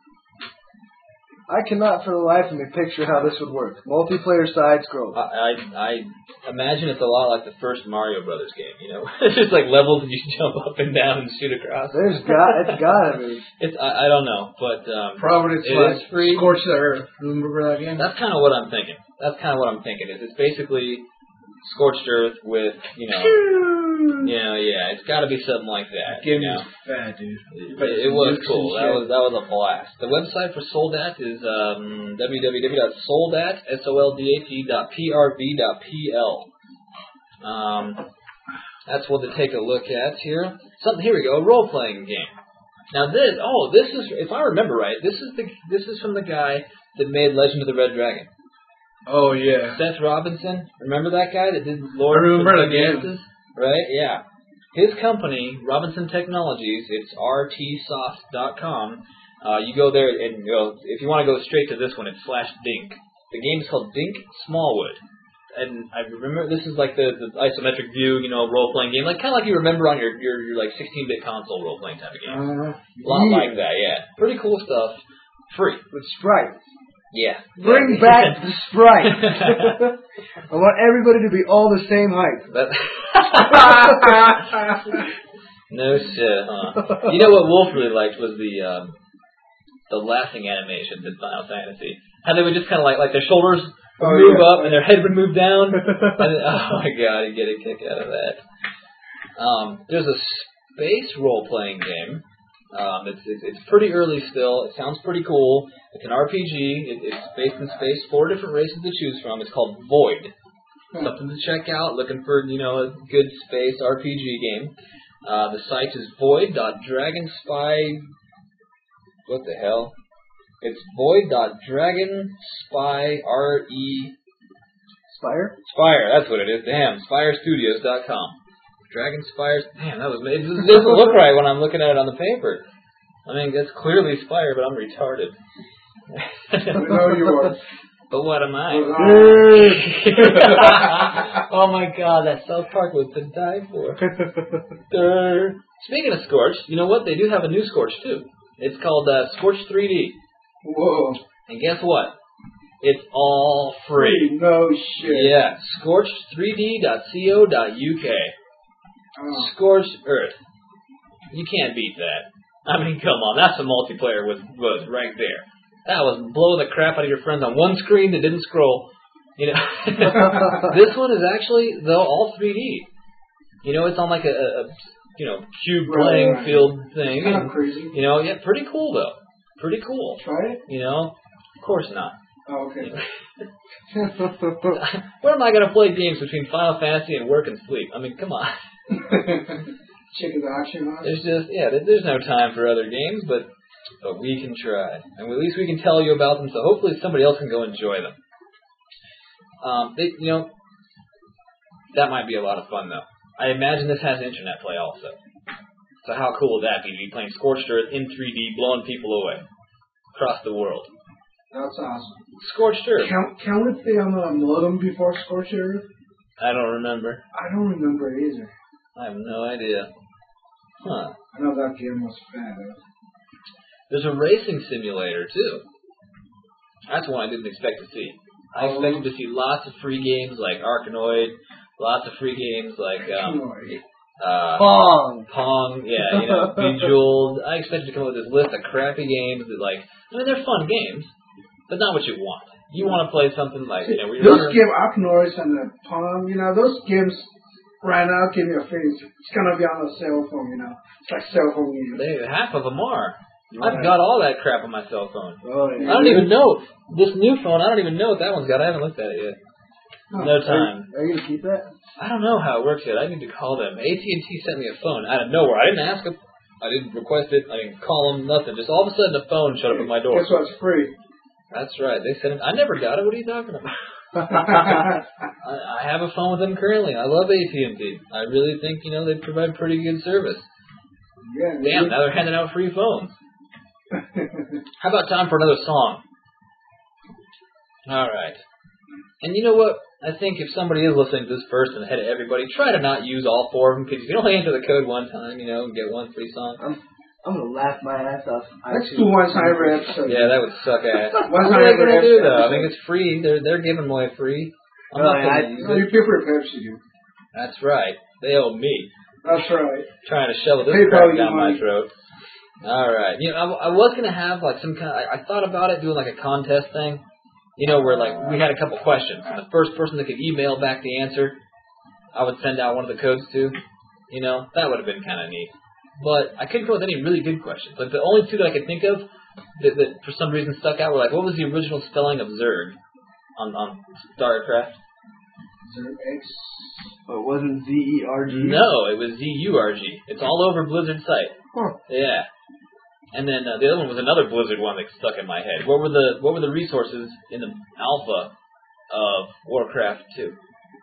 I cannot for the life of me picture how this would work. Multiplayer side scroll. I, I I imagine it's a lot like the first Mario Brothers game. You know, it's just like levels that you jump up and down and shoot across. There's got it's gotta be. It's I, I don't know, but um, Probably it's it like is free. Scorched Earth. Remember that game? That's kind of what I'm thinking. That's kind of what I'm thinking. Is it's basically Scorched Earth with you know, you know, yeah, it's got to be something like that. Game you know? is fat, dude. It, it was cool. That was that was a blast. The website for Soldat is um, w w w dot soldat s o l d a t dot p r v dot p l. Um, that's what to take a look at here. Something here we go. A role playing game. Now this oh this is if I remember right this is the this is from the guy that made Legend of the Red Dragon. Oh yeah. Seth Robinson. Remember that guy that did Lord I remember of the the game. Dances? Right? Yeah. His company, Robinson Technologies, it's r t soft dot com. Uh, you go there, and you know, if you want to go straight to this one, it's slash Dink. The game is called Dink Smallwood. And I remember, this is like the, the isometric view, you know, role-playing game. Like, kind of like you remember on your, your, your like, sixteen-bit console role-playing type of game. Uh, A lot yeah. like that, yeah. Pretty cool stuff. Free. With Sprite. Yeah. Bring back the sprite. I want everybody to be all the same height. That no shit, huh? You know what Wolf really liked was the um, the laughing animations in Final Fantasy. How they would just kind of like like their shoulders would Oh, move yeah. up and their head would move down. And then, oh my god, you get a kick out of that. Um, there's a space role playing game. Um, it's, it's it's pretty early still. It sounds pretty cool. It's an R P G. It, it's based in space. Four different races to choose from. It's called Void. Something to check out. Looking for you know a good space R P G game. Uh, the site is void dot dragon spy. What the hell? It's void dot dragon spy r e Spire? Spire. That's what it is. Damn. Spire Studios dot com. Dragon Spires. Damn, that was. It doesn't look right when I'm looking at it on the paper. I mean, that's clearly Spire, but I'm retarded. We know you are. But what am I? Uh, Oh my god, that South Park was to die for. Durr. Speaking of Scorch, you know what? They do have a new Scorch too. It's called uh, Scorch three D. Whoa. And guess what? It's all free. No shit. Yeah, scorched three d dot co dot u k. Oh. Scorched Earth. You can't beat that. I mean, come on, that's what multiplayer was was right there. That was blow the crap out of your friends on one screen that didn't scroll. You know, this one is actually though all three D. You know, it's on like a, a you know cube Right, playing right. field thing. Kind of and, crazy. You know, yeah, pretty cool though. Pretty cool. Try it? You know, of course not. Oh, okay. Where am I going to play games between Final Fantasy and work and sleep? I mean, come on. Check the action on it. There's just, yeah, there- there's no time for other games, but but we can try. And at least we can tell you about them, so hopefully somebody else can go enjoy them. Um, they, you know, that might be a lot of fun, though. I imagine this has internet play also. So how cool would that be to be playing Scorched Earth in three D, blowing people away across the world? That's awesome. Scorched Earth. Can, can we play on a modem before Scorched Earth? I don't remember. I don't remember either. I have no idea. Huh. I know that game was bad. There's a racing simulator, too. That's one I didn't expect to see. I Oh. expected to see lots of free games like Arkanoid, lots of free games like um, Arkanoid. uh, Pong. Pong, yeah, you know, Bejeweled. I expected to come up with this list of crappy games that, like, I mean, they're fun games, but not what you want. You want to play something like, you know, where you're Those running- game Arkanoids and the Pong, you know, those games right now give me a feeling it's gonna be on a cell phone, you know. It's like cell phone games. They, half of them are. Right. I've got all that crap on my cell phone. Oh, I yeah. don't even know. This new phone, I don't even know what that one's got. I haven't looked at it yet. Oh, No time. Are you going to keep that? I don't know how it works yet. I need to call them. A T and T sent me a phone out of nowhere. I didn't ask them. I didn't request it. I didn't call them. Nothing. Just all of a sudden, a phone showed up at my door. Guess what's free? That's right. They sent it. I never got it. What are you talking about? I, I have a phone with them currently. I love A T and T. I really think you know they provide pretty good service. Yeah, Damn, now they're handing out free phones. How about time for another song? All right. And you know what? I think if somebody is listening to this first and ahead of everybody, try to not use all four of them, because you can only enter the code one time, you know, and get one free song. I'm, I'm going to laugh my ass off. Let's do one time every episode. Yeah, that would suck ass. One What time are they every going to do, episode. though? I mean, it's free. They're they're giving away free. I'm Oh, not yeah, going I- to use No, you it. pay for Pepsi, dude. That's right. They owe me. That's right. Trying to shovel this PayPal crap you down my money. throat. All right. You know, I, I was going to have, like, some kind of, I, I thought about it, doing, like, a contest thing. You know, where, like, we had a couple questions. And the first person that could email back the answer, I would send out one of the codes to. You know, that would have been kind of neat. But I couldn't come up with any really good questions. Like, the only two that I could think of that, that for some reason stuck out were, like, what was the original spelling of Zerg on, on StarCraft? Zero X. But it wasn't Z E R G? No, it was Z U R G. It's all over Blizzard's site. Huh. Yeah. And then uh, the other one was another Blizzard one that stuck in my head. What were the what were the resources in the alpha of Warcraft two?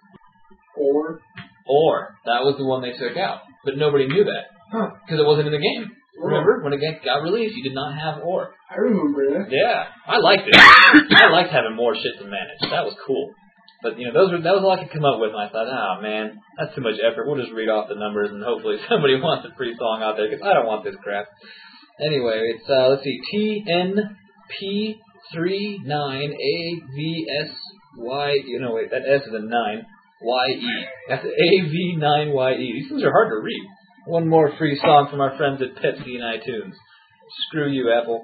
Or. Or that was the one they took out, but nobody knew that Huh. because it wasn't in the game. Remember when it got- got released, you did not have Or. I remember that. Yeah, I liked it. I liked having more shit to manage. That was cool. But you know, those were that was all I could come up with, and I thought, oh man, that's too much effort. We'll just read off the numbers, and hopefully somebody wants a free song out there because I don't want this crap. Anyway, it's uh, let's see, T N P three nine A V S Y. You know, wait, that S is a nine. Y E. That's A V nine Y E. These things are hard to read. One more free song from our friends at Pepsi and iTunes. Screw you, Apple.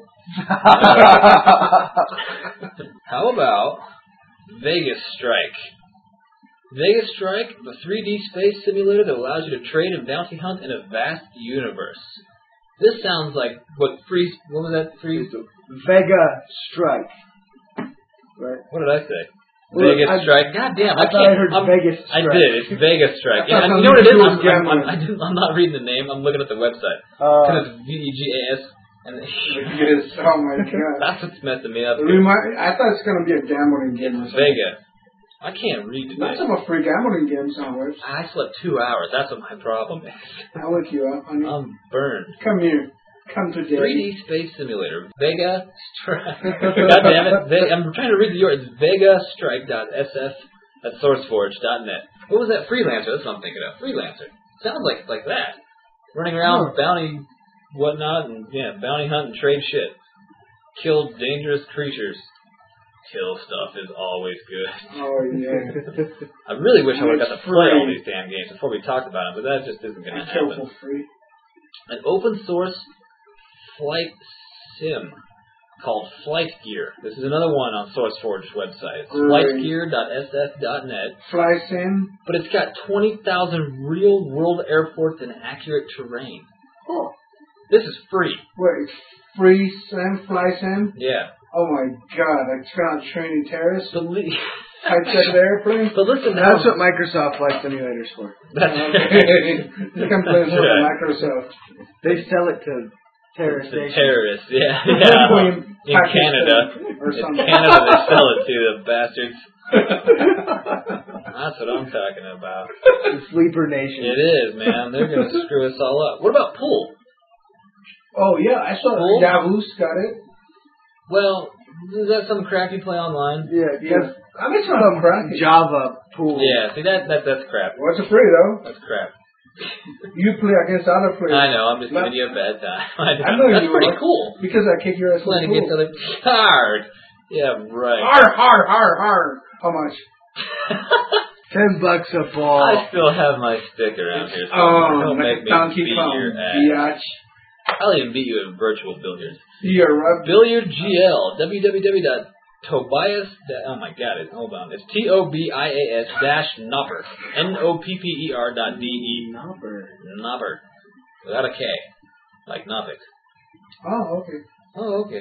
How about Vegas Strike? Vegas Strike, the three D space simulator that allows you to trade and bounty hunt in a vast universe. This sounds like what free. What was that? Free. Vega Strike. Right. What did I say? Well, Vegas I, Strike. God damn! I, I, I can't. I heard I'm, Vegas I Strike. did. It's Vegas Strike. Yeah, That's you know what it is? I'm, I'm, gambling. I'm, I didn't, I'm not reading the name. I'm looking at the website. Uh, Because it's V E G A S. And Yes, oh my god. that's what's messing me up. It remind, I thought it's going to be a gambling game or It's something. Vega. I can't read today. Lots of a free gambling games on website. I slept two hours. That's what my problem is. I'll wake you up, honey. I'm burned. Come here. Come to three daddy. D Space Simulator. Vega Strike. God damn it. Ve- I'm trying to read the yours. It's vega strike dot s f at sourceforge dot net. What was that? Freelancer. That's what I'm thinking of. Freelancer. Sounds like like that. Running around Huh. bounty whatnot and yeah, bounty hunt and trade shit. Kill dangerous creatures. Kill stuff is always good. Oh, yeah. I really wish I would have got to It's play all free. these damn games before we talked about them, but that just isn't going to And kill happen. for free. An open source flight sim called Flight Gear. This is another one on SourceForge's website. It's Great. flight gear dot s f dot net. Fly sim. But it's got twenty thousand real world airports and accurate terrain. Oh. This is free. Wait. Free sim? Fly sim? Yeah. Oh my god. Like trying to train terrorists? But, li- Hijack the airplane? but listen, That's now, what Microsoft Flight Simulator's for. that's Okay. You can play That's for right. Microsoft. They sell it to terrorist the nations. terrorists. Yeah. Between yeah. In Pakistan Canada. Or In something. Canada, they sell it to the bastards. That's what I'm talking about. The sleeper nation. It is, man. They're going to screw us all up. What about pool? Oh, yeah. I saw Cool. Yahoo's got it. Well, is that some crap you play online? Yeah, Yeah. that's I mean, it's not some cracky. Java pool. Yeah, see, that, that that's crap. Well, it's free, though. That's crap. You play against other players. I know, I'm just But- giving you a bad time. I know. I know That's you pretty are. cool. Because I kick your ass in Playing the against pool. other... Hard. Yeah, right. Har, har, har, har. How much? Ten bucks a ball. I still have my stick around here. So Oh, don't like make a me Donkey beat Kong. your ass. Biatch. I'll even beat you in virtual billiards. You're right. Billiard G L. w w w dot tobias Oh my god, it, hold on. It's T O B I A S dash Nopper. N O P P E R dot D E. Number. Nopper. Without a K. Like Novik. Oh, okay. Oh, okay.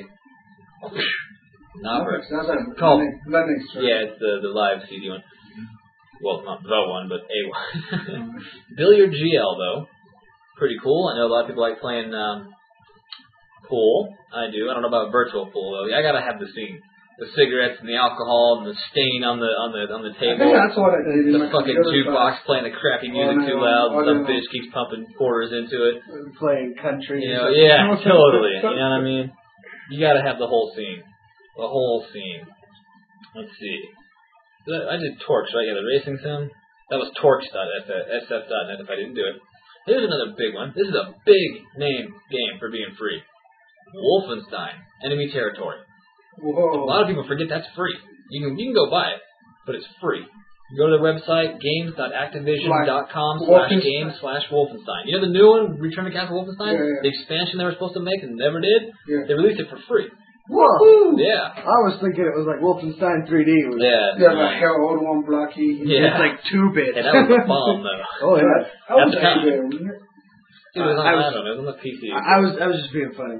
Nopper. That's a Called- Linux. Linux, right? Yeah, it's the, the live C D one. Well, not the one, but a one. Billiard G L, though. Pretty cool. I know a lot of people like playing um, pool. I do. I don't know about virtual pool, though. I gotta have the scene. The cigarettes and the alcohol and the stain on the on the on the I table. think that's what I did in The my fucking computer jukebox class. playing the crappy Oh, music no. too loud, Oh, and some no. bitch keeps pumping quarters into it. Playing country. You know, yeah, totally. You know what I mean? You gotta have the whole scene. The whole scene. Let's see. I did Torx, right? Yeah, the racing sim. That was Torx dot s f dot net if I didn't do it. Here's another big one. This is a big name game for being free. Wolfenstein. Enemy Territory. A Whoa. lot of people forget that's free. You can you can go buy it, but it's free. You go to their website, games dot activision dot com slash Wolfenstein. games slash Wolfenstein. You know the new one, Return to Castle Wolfenstein? Yeah, yeah. The expansion they were supposed to make and never did? Yeah. They released it for free. Whoa. Yeah. I was thinking it was like Wolfenstein three D. Was, Yeah. Yeah, it's like nice. hell, old one blocky. Yeah. It's like two bits. Yeah, that was a bomb, though. Oh yeah. I was At the actually time. there, wasn't it? It was on, I I, was- don't know, it was on the P C. I, I was I was just being funny.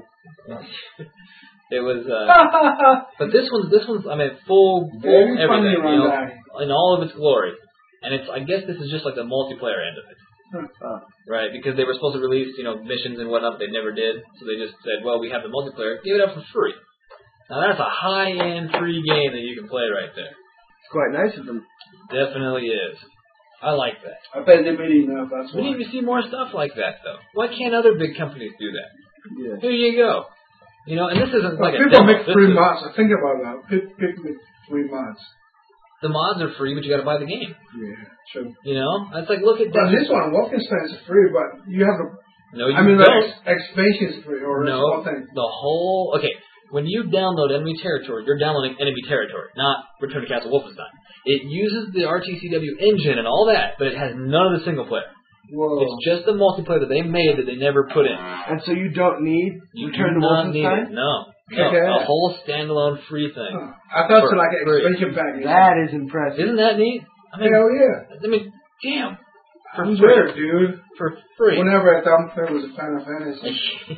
It was, uh, but this one's, this one's, I mean, full, full Very funny everything, you around know, that. in all of its glory. And it's, I guess this is just like the multiplayer end of it. Oh. Right, because they were supposed to release, you know, missions and whatnot, but they never did. So they just said, well, we have the multiplayer, give it up for free. Now that's a high-end free game that you can play right there. It's quite nice of them. Definitely is. I like that. I bet they made enough, that's We why. need to see more stuff like that, though. Why can't other big companies do that? Yeah. Here you go. You know, and this isn't Well, like a people demo. make This free is- mods. Think about that. People make free mods. The mods are free, but you got to buy the game. Yeah, true. You know, it's like look at But that. this one, Wolfenstein is free, but you have to. No, you I mean, don't. like, expansion is free or No, something. the whole okay. when you download enemy territory, you're downloading enemy territory, not Return to Castle Wolfenstein. It uses the R T C W engine and all that, but it has none of the single player. Whoa. It's just the multiplayer that they made that they never put in. And so you don't need You Return do to not need Wolfenstein? it. No. No. Okay. A whole standalone free thing. Huh. I thought it was For like an free. expansion pack. That is impressive. Isn't that neat? I mean, Hell yeah. I mean, damn. For I'm free. there, dude. For free. Whenever I thought it was a Final Fantasy.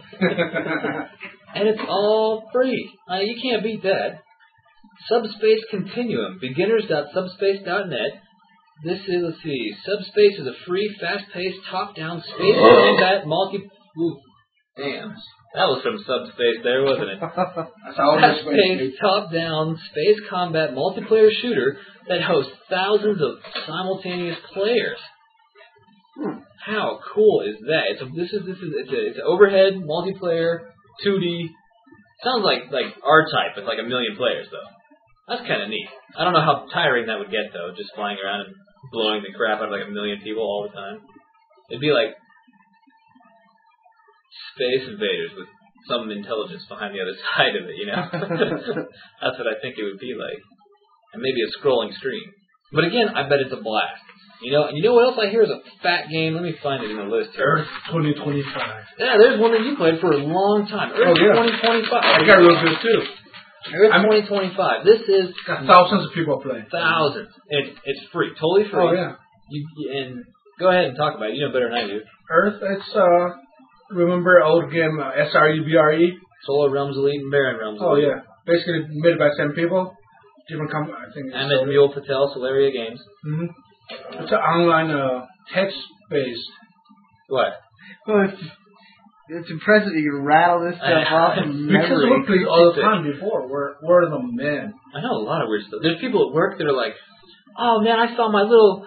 And it's all free. Uh, you can't beat that. Subspace Continuum. Beginners dot subspace dot net. This is, let's see, Subspace is a free, fast-paced, top-down space combat multi... Ooh, damn. That was some Subspace there, wasn't it? That's all this Fast-paced, top-down, space combat multiplayer shooter that hosts thousands of simultaneous players. Hmm. How cool is that? It's a, this is this is it's a it's an overhead multiplayer two D. Sounds like like R-Type with like a million players though. That's kind of neat. I don't know how tiring that would get though, just flying around and blowing the crap out of like a million people all the time. It'd be like Space Invaders with some intelligence behind the other side of it, you know? That's what I think it would be like. And maybe a scrolling screen. But again, I bet it's a blast. You know, and you know what else I hear is a fat game? Let me find it in the list here. Earth twenty twenty-five. Yeah, there's one that you played for a long time. Earth Oh, yeah. twenty twenty-five. I got real good too. Earth twenty twenty-five. This is Got thousands of people playing. thousands. It's it's free, totally free. Oh yeah. You and go ahead and talk about it. You know better than I do. Earth, it's uh, remember old game uh, S R E B R E? Solar Realms Elite and Baron Realms Oh Elite. yeah. Basically made by same people. Different com- I think. it's Ahmed Solar. Mule Patel, Solaria Games. Mhm. It's an online uh, text-based. What? Well, it's, it's impressive you can rattle this stuff off from Because memory. we played all the time before. We're we're the men. I know a lot of weird stuff. There's people at work that are like, "Oh man, I saw my little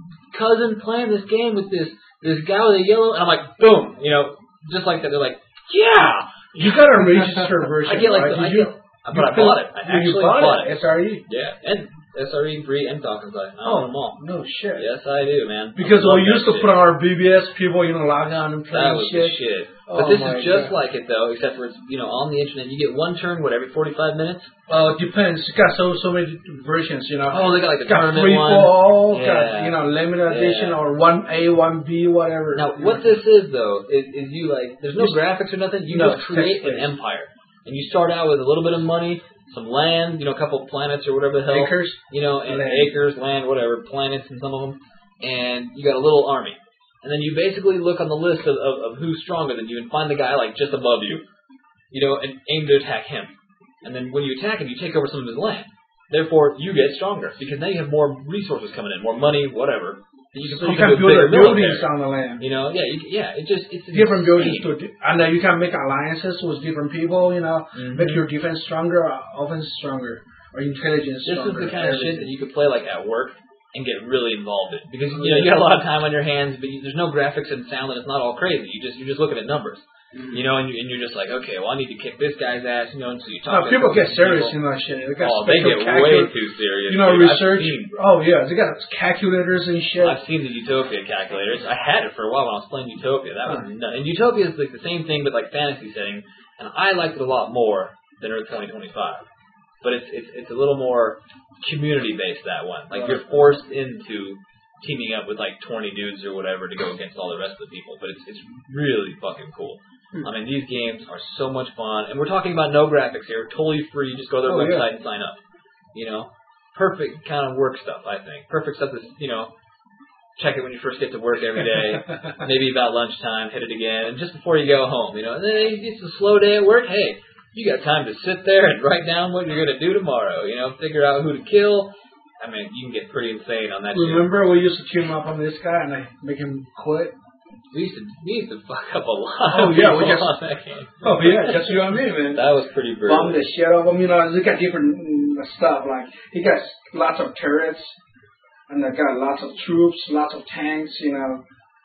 cousin playing this game with this this guy with a yellow," and I'm like, boom, you know, just like that. They're like, "Yeah." You got a registered version, I get like right? the, I Did you? get, but I bought it. I Did you actually bought bought it. it. S R E. Yeah, and S R E, Bree, and Falcon Side. I own them all. No shit. Yes, I do, man. Because I love we used that to shit. put on our B B S, people, you know, log on and play That was the shit. shit. Oh But this my is just God. like it though, except for it's you know on the internet. You get one turn, what every forty-five minutes. Uh, depends. You got so so many versions, you know. Oh, they got like the got tournament free one. for all, Yeah. got you know limited edition Yeah. or one A, one B, whatever. Now, what this is though is, is you like there's no Just- graphics or nothing. You no, just create an text-based. empire, and you start out with a little bit of money, some land, you know, a couple of planets or whatever the hell, Acres? you know, and Land. acres, land, whatever, planets, and some of them, and you got a little army. And then you basically look on the list of, of, of who's stronger than you and find the guy like just above you, you know, and aim to attack him. And then when you attack him, you take over some of his land. Therefore, you get stronger because now you have more resources coming in, more money, whatever. That you can So pump you can into a build bigger the buildings military. on the land. You know, yeah, you, yeah. It just it's Different insane. buildings to, and then you can make alliances with different people. You know, Mhm. make your defense stronger, uh, offense stronger, or intelligence This is stronger. the kind of shit that everything. you could play like at work and get really involved in because you know you got a lot of time on your hands, but you, there's no graphics and sound, and it's not all crazy. You just you're just looking at numbers, you know, and, you, and you're just like, okay, well I need to kick this guy's ass, you know, and so you talk. No, to people get people. serious in that shit. They got Oh, they special get way calcul- too serious. You know, dude. research. I've seen, Oh yeah, they got calculators and shit. I've seen the Utopia calculators. I had it for a while when I was playing Utopia. That was nuts. And Utopia is like the same thing, but like fantasy setting, and I liked it a lot more than Earth twenty twenty-five. But it's it's it's a little more community based, that one. Like you're forced into teaming up with like twenty dudes or whatever to go against all the rest of the people. But it's it's really fucking cool. Hmm. I mean, these games are so much fun, and we're talking about no graphics here, totally free. Just go to their Oh, website yeah. and sign up. You know, perfect kind of work stuff. I think perfect stuff is you know. Check it when you first get to work every day. Maybe about lunchtime, hit it again, and just before you go home, you know. And then it's a slow day at work. Hey, you got time to sit there and write down what you're gonna do tomorrow. You know, figure out who to kill. I mean, you can get pretty insane on that shit. Remember, we used to team up on this guy and I make him quit. We used to we used to fuck up a lot. Oh of yeah, people we just. on that game. Oh yeah, just you know what I mean, man. That was pretty Bomb brutal. the shit out of him. You know, they got different mm, stuff. Like he got lots of turrets, and they got lots of troops, lots of tanks. You know,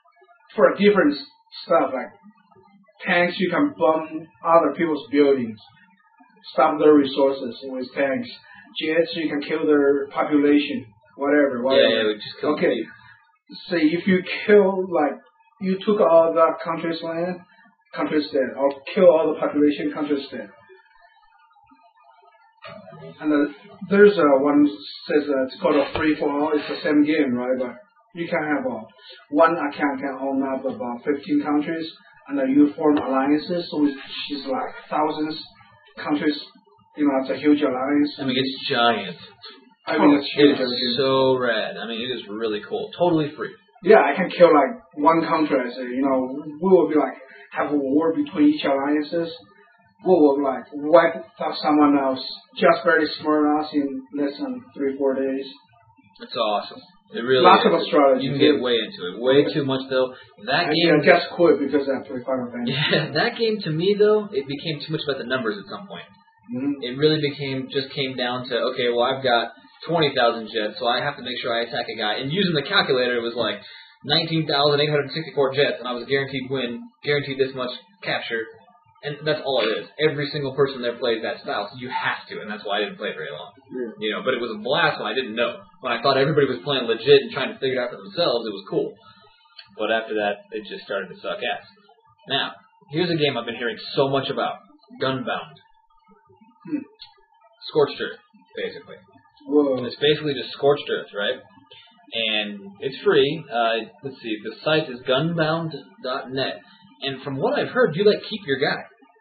for different stuff like tanks, you can bomb other people's buildings, stop their resources with tanks. Jets, you can kill their population, whatever, whatever. Yeah, yeah, we just killed Okay. Say if you kill like you took all that country's land, country's dead. Or kill all the population, country's dead. And uh, there's uh, one says uh, it's called a free for all. It's the same game, right? But you can have uh, one account can own up about fifteen countries, and uh, you form alliances, which is like thousands countries. You know, it's a huge alliance. I mean, it's giant. I mean, it's huge. It's so rad. I mean, it is really cool. Totally free. Yeah, I can kill like one country. I say, you know, we will be like have a war between each alliances. We will like wipe out someone else just very smart us in less than three, four days. It's awesome. It really Lots is. of strategy. You can get way into it. Way too much though. That I game I just quit because I play Final Fantasy. Yeah, that game to me though, it became too much about the numbers at some point. Mm-hmm. It really became just came down to, okay, well I've got twenty thousand jets, so I have to make sure I attack a guy. And using the calculator, it was like nineteen thousand eight hundred sixty-four jets, and I was guaranteed win, guaranteed this much capture, and that's all it is. Every single person there plays that style, so you have to, and that's why I didn't play it very long. Yeah. You know, but it was a blast when I didn't know. When I thought everybody was playing legit and trying to figure it out for themselves, it was cool. But after that, it just started to suck ass. Now, here's a game I've been hearing so much about. Gunbound. Hmm. Scorched Earth, basically. Whoa. It's basically just Scorched Earth, right? And it's free. Uh, let's see, the site is gunbound dot net. And from what I've heard, you, like, keep your guy.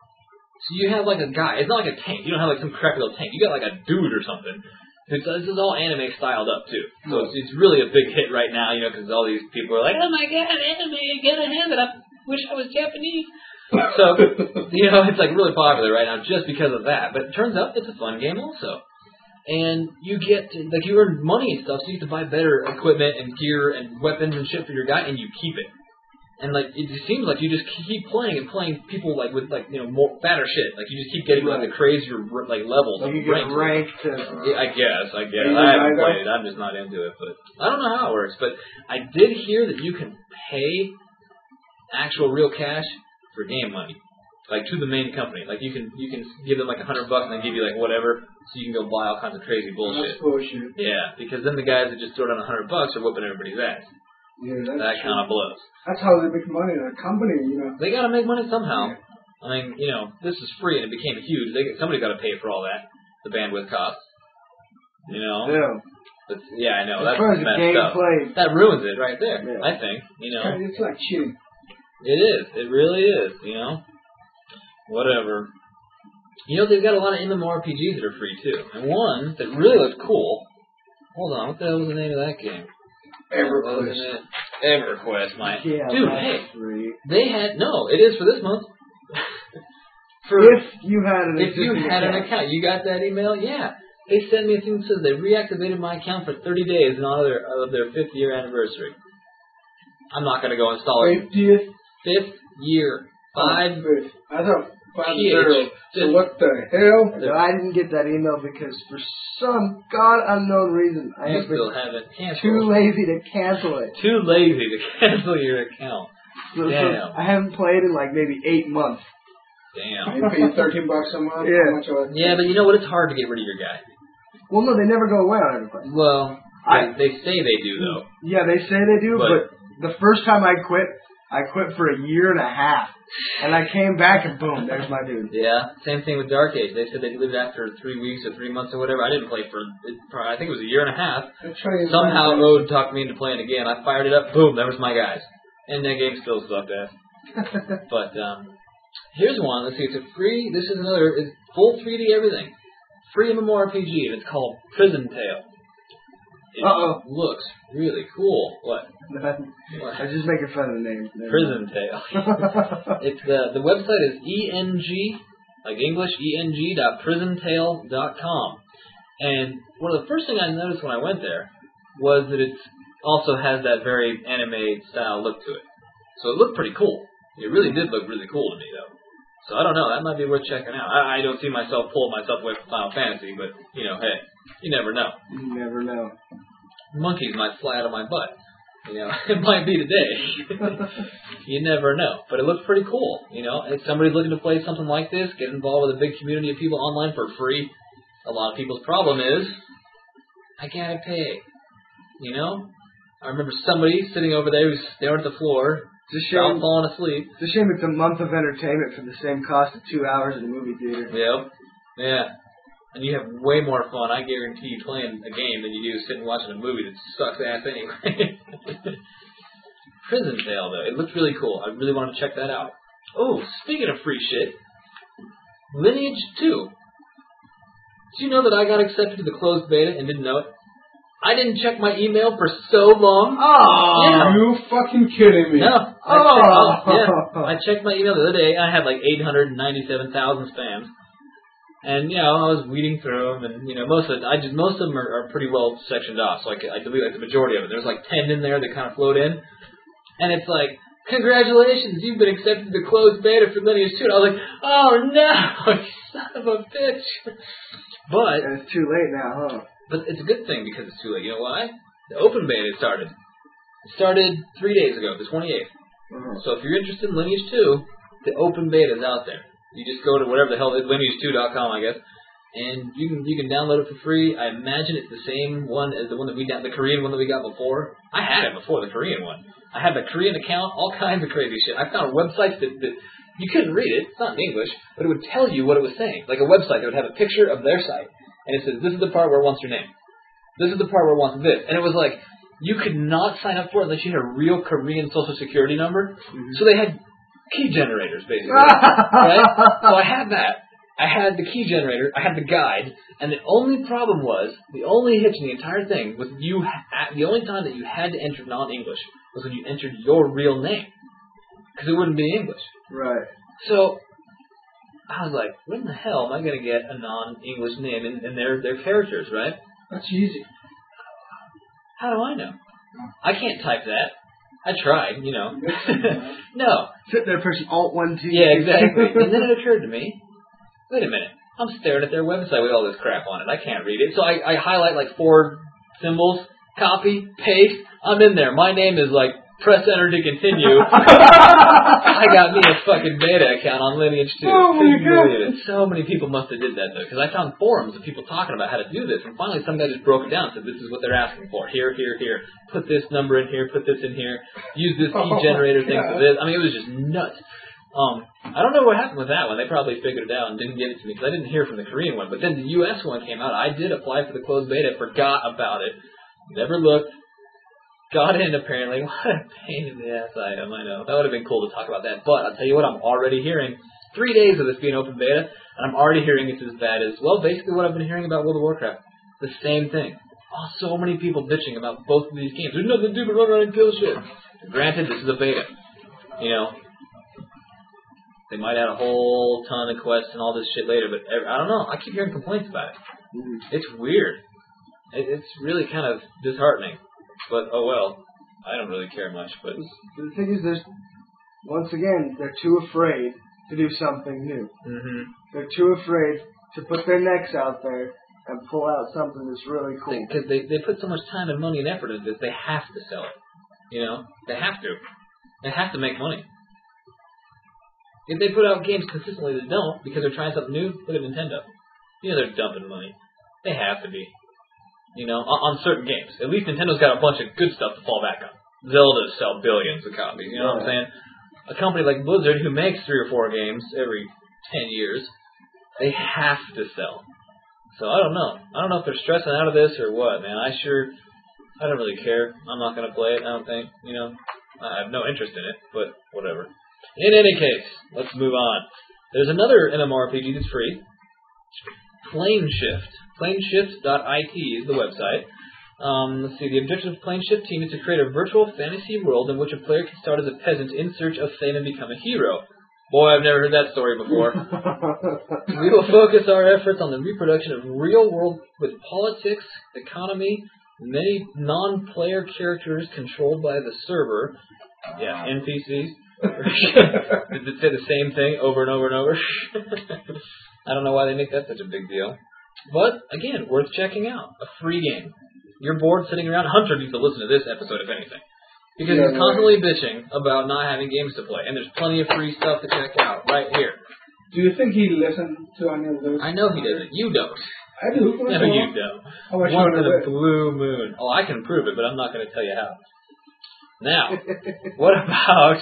So you have, like, a guy. It's not like a tank. You don't have, like, some crappy little tank. You got, like, a dude or something. It's, this is all anime styled up, too. So it's, it's really a big hit right now, you know, because all these people are like, oh, my God, anime, get a hand it. I wish I was Japanese. So, you know, it's, like, really popular right now just because of that. But it turns out it's a fun game also. And you get, to, like, you earn money and stuff, so you have to buy better equipment and gear and weapons and shit for your guy, and you keep it. And, like, it just seems like you just keep playing and playing people, like, with, like, you know, more fatter shit. Like, you just keep getting, like, the crazier, like, levels. Like of you get rank. ranked to... Yeah, I guess, I guess. You I haven't either? played it. I'm just not into it. But I don't know how it works. But I did hear that you can pay actual real cash for game money. Like, to the main company. Like, you can you can give them, like, a hundred bucks and they give you, like, whatever, so you can go buy all kinds of crazy bullshit. That's bullshit. Yeah, because then the guys that just throw down a hundred bucks are whooping everybody's ass. Yeah, that's That kind of blows. That's how they make money. A company, you know. They gotta make money somehow. I mean, you know, this is free and it became huge. They somebody gotta pay for all that. The bandwidth costs. You know? Yeah. But, yeah, I know. As That's far as the messed up. gameplay... That ruins it right there, Yeah. I think. You know? It's like cheating. It is. It really is, you know? Whatever. You know, they've got a lot of MMORPGs that are free, too. And one that really looks cool. Hold on, what the hell was the name of that game? EverQuest. EverQuest, my... Yeah, Dude, that's hey. free. They had... No, it is for this month. for If you had an If you existing had an account. account. You got that email? Yeah. They sent me a thing that says they reactivated my account for thirty days in honor of their fifth year anniversary. I'm not going to go install it. fiftieth? Fifth year. Five... I thought five P H. zero. So what the hell? No, I didn't get that email because for some god unknown reason I You have still been haven't canceled. too lazy to cancel it. Too lazy to cancel your account. So, so Damn. I haven't played in like maybe eight months. Damn. You pay thirteen bucks a month. Yeah. How much of it? Yeah, but you know what? It's hard to get rid of your guy. Well, no, they never go away on EverQuest. Well, I- they, they say they do, though. Yeah, they say they do, But- but, the first time I quit, I quit for a year and a half. And I came back and boom, there's my dude. Yeah, same thing with Dark Age. They said they'd leave it after three weeks or three months or whatever. I didn't play for, for I think it was a year and a half. I'm trying to Somehow find- Ode talked me into playing again. I fired it up. Boom, there was my guys. And that game still sucked ass. But um, here's one. Let's see. It's a free. This is another. It's full three D everything. Free MMORPG, and it's called Prison Tale. It Uh-oh. looks really cool. What? I was just making fun of the name. Prison Tale. It's the the website is eng like English eng dot prisontail dot com, and one of the first things I noticed when I went there was that it also has that very anime style look to it. So it looked pretty cool. It really did look really cool to me though. So I don't know. That might be worth checking out. I, I don't see myself pulling myself away from Final Fantasy, but you know, hey, you never know. You never know. Monkeys might fly out of my butt. You know, it might be today. You never know. But it looks pretty cool. You know, if somebody's looking to play something like this, get involved with a big community of people online for free. A lot of people's problem is, I gotta pay. You know? I remember somebody sitting over there who's staring at the floor, It's a all shame. falling asleep. It's a shame it's a month of entertainment for the same cost of two hours in a movie theater. Yep. Yeah. And you have way more fun, I guarantee you, playing a game than you do sitting watching a movie that sucks ass anyway. Prison Tale, though. It looked really cool. I really wanted to check that out. Oh, speaking of free shit, Lineage two. Did you know that I got accepted to the closed beta and didn't know it? I didn't check my email for so long. Oh, yeah. you fucking kidding me? No. I Oh. checked, yeah, I checked my email the other day. I had like eight hundred ninety-seven thousand spams. And, you know, I was weeding through them, and, you know, most of it, I just, most of them are, are pretty well sectioned off, so I, I delete, like, the majority of it. There's, like, ten in there that kind of float in. And it's like, congratulations, you've been accepted to the closed beta for Lineage two. And I was like, oh, no, you son of a bitch. But... And it's too late now, huh? But it's a good thing because it's too late. You know why? The open beta started. It started three days ago, the twenty-eighth. Uh-huh. So if you're interested in Lineage two, the open beta is out there. You just go to whatever the hell it is, lineage two dot com, I guess, and you can you can download it for free. I imagine it's the same one as the one that we got, the Korean one that we got before. I had it before, the Korean one. I had the Korean account, all kinds of crazy shit. I found websites that, that you couldn't read it. It's not in English, but it would tell you what it was saying. Like a website that would have a picture of their site, and it says, this is the part where it wants your name. This is the part where it wants this. And it was like, you could not sign up for it unless you had a real Korean social security number. Mm-hmm. So they had key generators, basically. Right? So I had that. I had the key generator. I had the guide. And the only problem was, the only hitch in the entire thing was you. Ha- the only time that you had to enter non-English was when you entered your real name. Because it wouldn't be English. Right. So I was like, when the hell am I going to get a non-English name in, in their, their characters, right? That's easy. How do I know? I can't type that. I tried, you know. No. Sit there pushing Alt one two. Yeah, exactly. And then it occurred to me, wait a minute. I'm staring at their website with all this crap on it. I can't read it. So I, I highlight like four symbols, copy, paste. I'm in there. My name is like, press enter to continue. I got me a fucking beta account on Lineage two. Oh my God. So many people must have did that though, because I found forums of people talking about how to do this, and finally some guy just broke it down and said, this is what they're asking for. Here, here, here. Put this number in here, put this in here. Use this key Oh generator thing God. for this. I mean, it was just nuts. Um, I don't know what happened with that one. They probably figured it out and didn't give it to me, because I didn't hear from the Korean one. But then the U S one came out. I did apply for the closed beta, forgot about it, never looked. Got in, apparently. What a pain in the ass I am, I know. That would have been cool to talk about that. But I'll tell you what, I'm already hearing three days of this being open beta, and I'm already hearing it's as bad as, well, basically what I've been hearing about World of Warcraft. The same thing. Oh, so many people bitching about both of these games. There's nothing to do but run around and kill shit. Granted, this is a beta. You know, they might add a whole ton of quests and all this shit later, but I don't know. I keep hearing complaints about it. It's weird. It's really kind of disheartening. But, oh well, I don't really care much, but... The thing is, there's, once again, they're too afraid to do something new. Mm-hmm. They're too afraid to put their necks out there and pull out something that's really cool. Because they, they put so much time and money and effort into this, they have to sell it. You know? They have to. They have to make money. If they put out games consistently that don't, because they're trying something new, look at Nintendo. You know they're dumping money. They have to be. You know, on, on certain games. At least Nintendo's got a bunch of good stuff to fall back on. Zeldas sell billions of copies, you know what I'm saying? A company like Blizzard, who makes three or four games every ten years, they have to sell. So I don't know. I don't know if they're stressing out of this or what, man. I sure, I don't really care. I'm not going to play it, I don't think. You know, I have no interest in it, but whatever. In any case, let's move on. There's another MMORPG that's free. Planeshift. Planeshift dot I T is the website. Um, let's see, the objective of Planeshift team is to create a virtual fantasy world in which a player can start as a peasant in search of fame and become a hero. Boy, I've never heard that story before. We will focus our efforts on the reproduction of real world with politics, economy, many non-player characters controlled by the server. Yeah, N P Cs. Did it say the same thing over and over and over? I don't know why they make that such a big deal. But, again, worth checking out. A free game. You're bored sitting around. Hunter needs to listen to this episode, if anything. Because Yeah, he's constantly bitching about not having games to play. And there's plenty of free stuff to check out right here. Do you think he listened to any of those? I know he doesn't. You don't. I do. No, you don't. How about Once you in on a blue moon. Oh, I can prove it, but I'm not going to tell you how. Now, what about...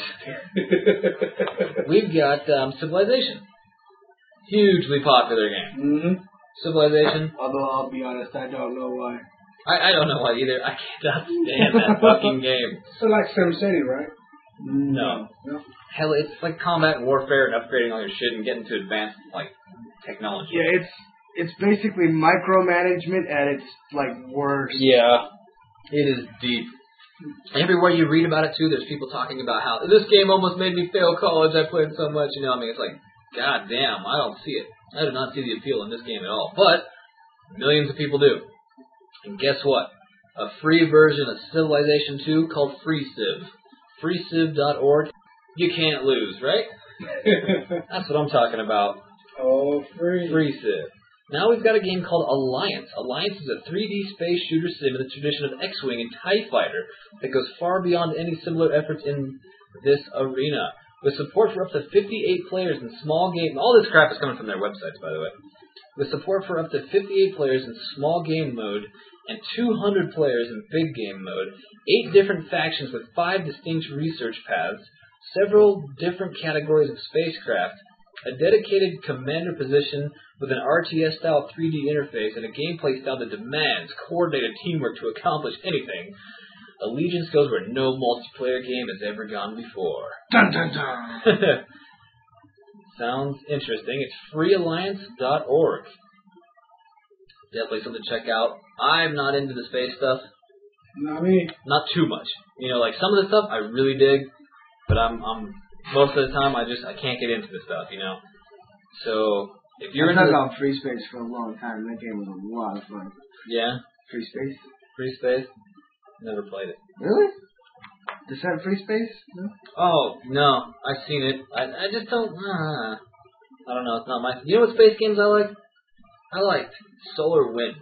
We've got um, Civilization. Hugely popular game. Mm-hmm. Civilization. Although I'll be honest, I don't know why. I, I don't know why either. I cannot stand that fucking game. So like SimCity, right? No. No. Hell, it's like combat warfare and upgrading all your shit and getting to advanced, like, technology. Yeah, it's it's basically micromanagement at its, like, worst. Yeah. It is deep. Everywhere you read about it, too, there's people talking about how this game almost made me fail college. I played so much. You know, I mean, it's like, god damn, I don't see it. I do not see the appeal in this game at all. But millions of people do. And guess what? A free version of Civilization two called FreeCiv. free civ dot org. You can't lose, right? That's what I'm talking about. Oh, free. FreeCiv. Now we've got a game called Alliance. Alliance is a three D space shooter sim in the tradition of X-Wing and TIE Fighter that goes far beyond any similar efforts in this arena. With support for up to fifty-eight players in small game... All this crap is coming from their websites, by the way. With support for up to fifty-eight players in small game mode and two hundred players in big game mode, eight different factions with five distinct research paths, several different categories of spacecraft, a dedicated commander position with an R T S-style three D interface, and a gameplay style that demands coordinated teamwork to accomplish anything, Allegiance goes where no multiplayer game has ever gone before. Dun dun dun. Sounds interesting. It's free alliance dot org. Definitely something to check out. I'm not into the space stuff. Not me. Not too much. You know, like some of the stuff I really dig, but I'm, I'm most of the time I just I can't get into the stuff. You know. So if you're I've into been the, on Free Space for a long time. That game was a lot of fun. yeah, Free Space? free space, never played it. Really? Descent Free Space? No? Oh no, I've seen it. I I just don't. Uh, I don't know. It's not my. You know what space games I like? I liked Solar Wind.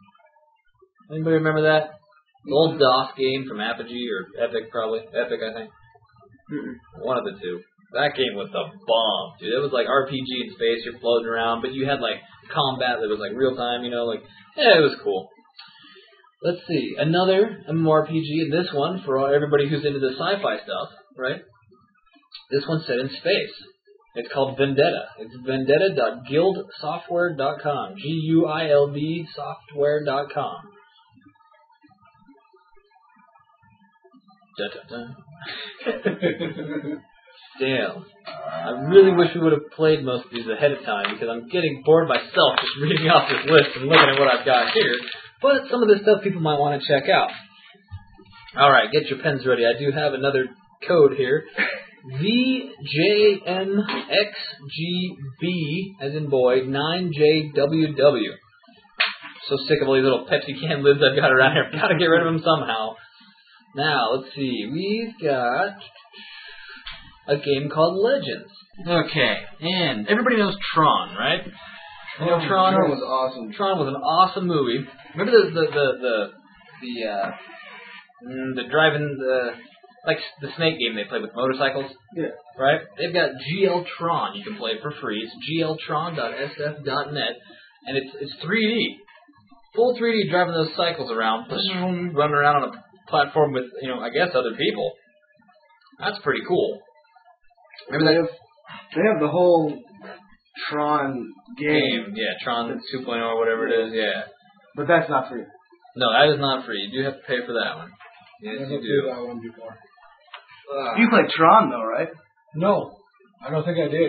Anybody remember that? The old DOS game from Apogee or Epic, probably. Epic, I think. Mm-mm. One of the two. That game was the bomb, dude. It was like R P G in space. You're floating around, but you had like combat that was like real time. You know, like yeah, it was cool. Let's see. Another MMORPG, and this one for all, everybody who's into the sci-fi stuff, right? This one's set in space. It's called Vendetta. It's vendetta dot guild software dot com. G U I L D software dot com. Dun, dun, dun. Damn. I really wish we would have played most of these ahead of time because I'm getting bored myself just reading off this list and looking at what I've got here. But some of this stuff people might want to check out. Alright, get your pens ready. I do have another code here. V J M X G B, as in boy, nine J W W. So sick of all these little Pepsi can lids I've got around here. I've got to get rid of them somehow. Now, let's see. We've got a game called Legends. Okay, and everybody knows Tron, right? You know Tron? Tron was awesome. Tron was an awesome movie. Remember the the the the the, uh, mm, the driving the like the Snake game they play with motorcycles? Yeah. Right? They've got G L Tron you can play for free. It's G L tron dot S F dot net, and it's it's three D. Full three D driving those cycles around, running around on a platform with, you know, I guess other people. That's pretty cool. Remember they that have, they have the whole Tron game. game? Yeah, Tron two point oh or whatever it is, yeah. But that's not free. No, that is not free. You do have to pay for that one. Yes, Never you played do. that one before. Uh, You played Tron though, right? No, I don't think I did.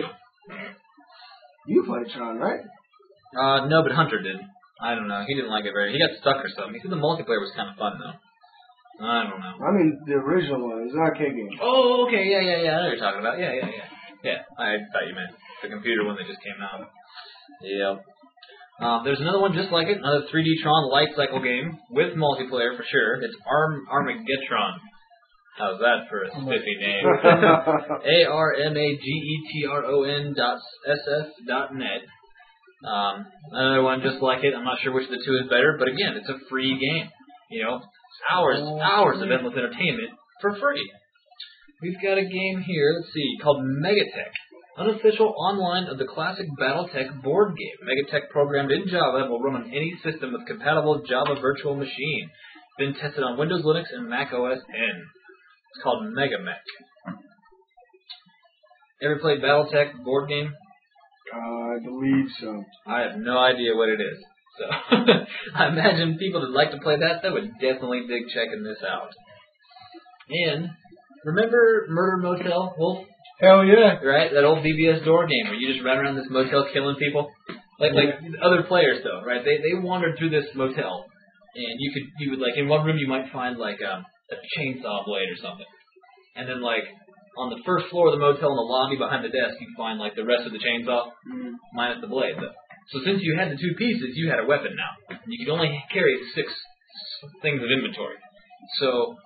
You played Tron, right? uh, no, but Hunter did. I don't know. He didn't like it very. He got stuck or something. He said the multiplayer was kind of fun though. I don't know. I mean, the original one. It was an arcade game. Oh, okay, yeah, yeah, yeah. I know what you're talking about. Yeah, yeah, yeah. Yeah, I thought you meant the computer one that just came out. Yep. Um, there's another one just like it, another three D Tron light cycle game with multiplayer for sure. It's Arm Armageddon. How's that for a spiffy name? A R M A G E T R O N dot S F dot net. Um, another one just like it. I'm not sure which of the two is better, but again, it's a free game. You know, hours, hours of endless entertainment for free. We've got a game here, let's see, called Megatech. Unofficial online of the classic BattleTech board game. Megatech programmed in Java and will run on any system with compatible Java virtual machine. Been tested on Windows, Linux, and Mac O S X. It's called Megamech. Ever played BattleTech board game? Uh, I believe so. I have no idea what it is. So I imagine people that like to play that stuff would definitely dig checking this out. And remember Murder Motel, Wolf? Hell yeah. Right? That old B B S door game where you just run around this motel killing people? Like like other players though, right? They they wandered through this motel and you could you would like in one room you might find like um, a chainsaw blade or something. And then like on the first floor of the motel in the lobby behind the desk you'd find like the rest of the chainsaw minus the blade though. So since you had the two pieces, you had a weapon now. And you could only carry six things of inventory. So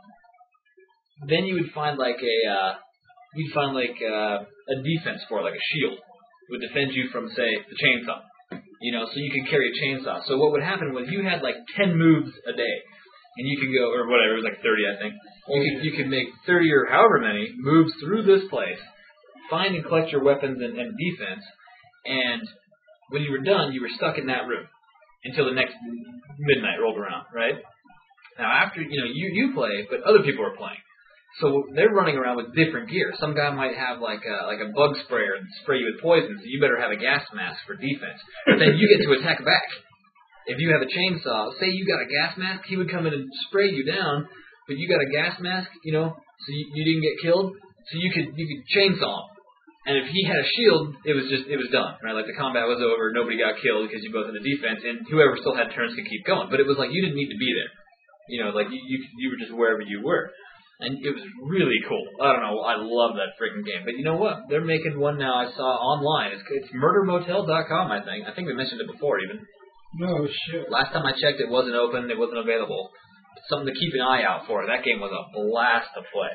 then you would find like a uh, you'd find like uh, a defense for it, like a shield would defend you from say the chainsaw. You know, so you could carry a chainsaw. So what would happen was you had like ten moves a day, and you could go or whatever it was like thirty, I think. You could you could make thirty or however many moves through this place, find and collect your weapons and, and defense, and when you were done, you were stuck in that room until the next midnight rolled around, right? Now after you know you you play, but other people are playing. So they're running around with different gear. Some guy might have like a, like a bug sprayer and spray you with poison, so you better have a gas mask for defense. But then you get to attack back. If you have a chainsaw, say you got a gas mask, he would come in and spray you down, but you got a gas mask, you know, so you, you didn't get killed, so you could you could chainsaw him. And if he had a shield, it was just it was done, right? Like the combat was over, nobody got killed because you both had a defense, and whoever still had turns could keep going. But it was like you didn't need to be there, you know, like you you, you were just wherever you were. And it was really cool. I don't know. I love that freaking game. But you know what? They're making one now I saw online. It's, it's murder motel dot com, I think. I think we mentioned it before, even. No shit. Last time I checked, it wasn't open. It wasn't available. It's something to keep an eye out for. That game was a blast to play.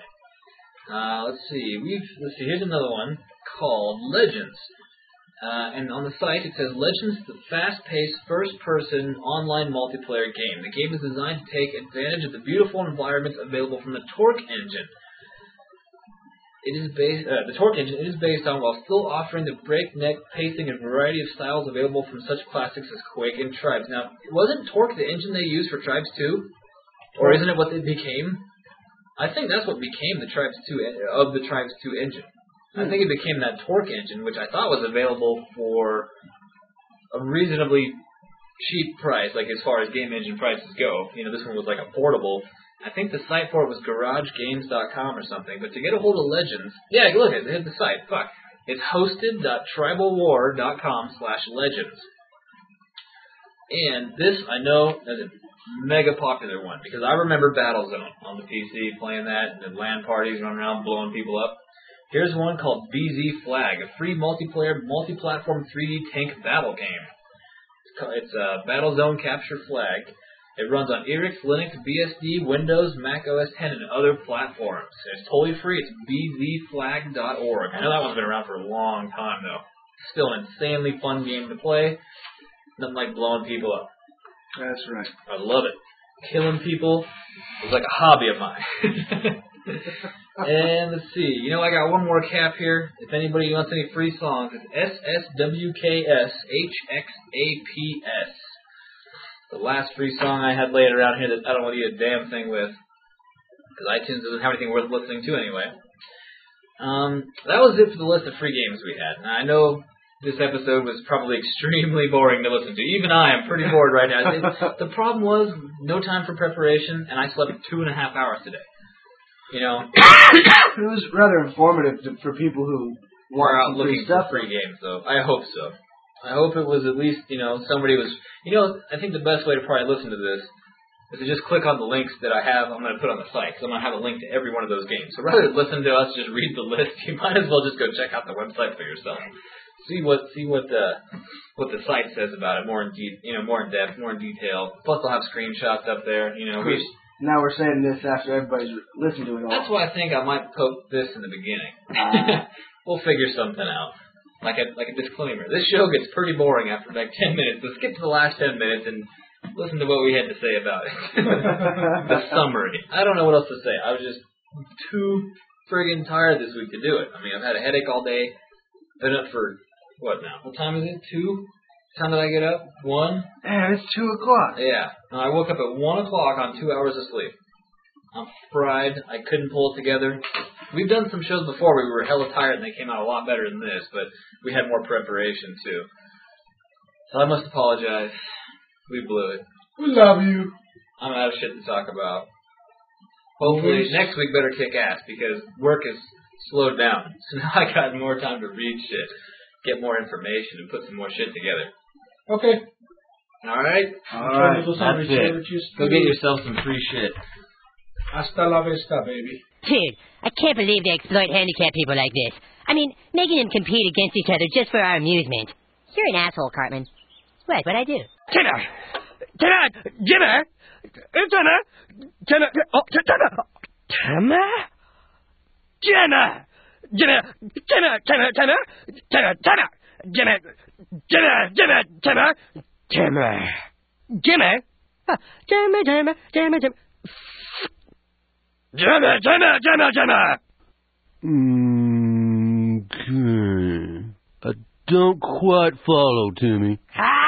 Uh, let's see. We've let's see. Here's another one called Legends. Uh, and on the site, it says, Legends is a fast-paced, first-person, online multiplayer game. The game is designed to take advantage of the beautiful environments available from the Torque engine. It is based, uh, the Torque engine it is based on while still offering the breakneck pacing and variety of styles available from such classics as Quake and Tribes. Now, wasn't Torque the engine they used for Tribes two? Or isn't it what it became? I think that's what became the Tribes two, of the Tribes two engine. I think it became that Torque engine, which I thought was available for a reasonably cheap price, like as far as game engine prices go. You know, this one was like a portable. I think the site for it was garage games dot com or something. But to get a hold of Legends, yeah, look at it. They have the site. Fuck. It's hosted dot tribal war dot com slash legends. And this, I know, is a mega popular one, because I remember Battlezone on the P C, playing that, and the LAN parties, running around blowing people up. Here's one called B Z Flag, a free multiplayer, multi-platform three D tank battle game. It's, called, it's uh, Battlezone Capture Flag. It runs on Irix, Linux, B S D, Windows, Mac O S ten, and other platforms. It's totally free. It's b z flag dot org. I know that one's been around for a long time, though. Still an insanely fun game to play. Nothing like blowing people up. That's right. I love it. Killing people is like a hobby of mine. And let's see, you know, I got one more cap here. If anybody wants any free songs, it's S S W K S H X A P S. The last free song I had laid around here that I don't want to eat a damn thing with, because iTunes doesn't have anything worth listening to anyway. Um, that was it for the list of free games we had. Now, I know this episode was probably extremely boring to listen to. Even I am pretty bored right now. It, the problem was no time for preparation, and I slept two and a half hours today. You know, it was rather informative to, for people who were out free looking stuff. for free games, though. I hope so. I hope it was at least, you know, somebody was... You know, I think the best way to probably listen to this is to just click on the links that I have, I'm going to put on the site, because I'm going to have a link to every one of those games. So rather than listen to us just read the list, you might as well just go check out the website for yourself. See what see what the what the site says about it more in de- you know more in depth, more in detail. Plus, they'll have screenshots up there. You know, we. Now we're saying this after everybody's listened to it all. That's why I think I might poke this in the beginning. Uh, we'll figure something out. Like a like a disclaimer. This show gets pretty boring after like ten minutes, so skip to the last ten minutes and listen to what we had to say about it. The summary. I don't know what else to say. I was just too friggin' tired this week to do it. I mean, I've had a headache all day. Been up for, what now? What time is it? Two? What time did I get up? One? Man, it's two o'clock. Yeah. And I woke up at one o'clock on two hours of sleep. I'm fried. I couldn't pull it together. We've done some shows before where we were hella tired and they came out a lot better than this, but we had more preparation too. So I must apologize. We blew it. We love you. I'm out of shit to talk about. Hopefully Yes. next week better kick ass because work is slowed down. So now I got more time to read shit, get more information, and put some more shit together. Okay. Alright? Alright. That's it. Go get yourself some free shit. Hasta la vista, baby. Dude, I can't believe they exploit handicapped people like this. I mean, making them compete against each other just for our amusement. You're an asshole, Cartman. What? What'd I do? Tenor! Tenor! Jimmer! Tenor! Tenor! Oh, tenor! Tenor? Tenor! Tenor! Tenor! Tenor! Tenor! Tenor! Tenor! Tenor! Tenor! Tenor! Tenor! Tenor! Jimmer! Jimmer! Jimmer! Jimmer! Jimmer! Jimmer! Jimmer! Jimmer! Jimmer! Okay. I don't quite follow, Timmy. Ah!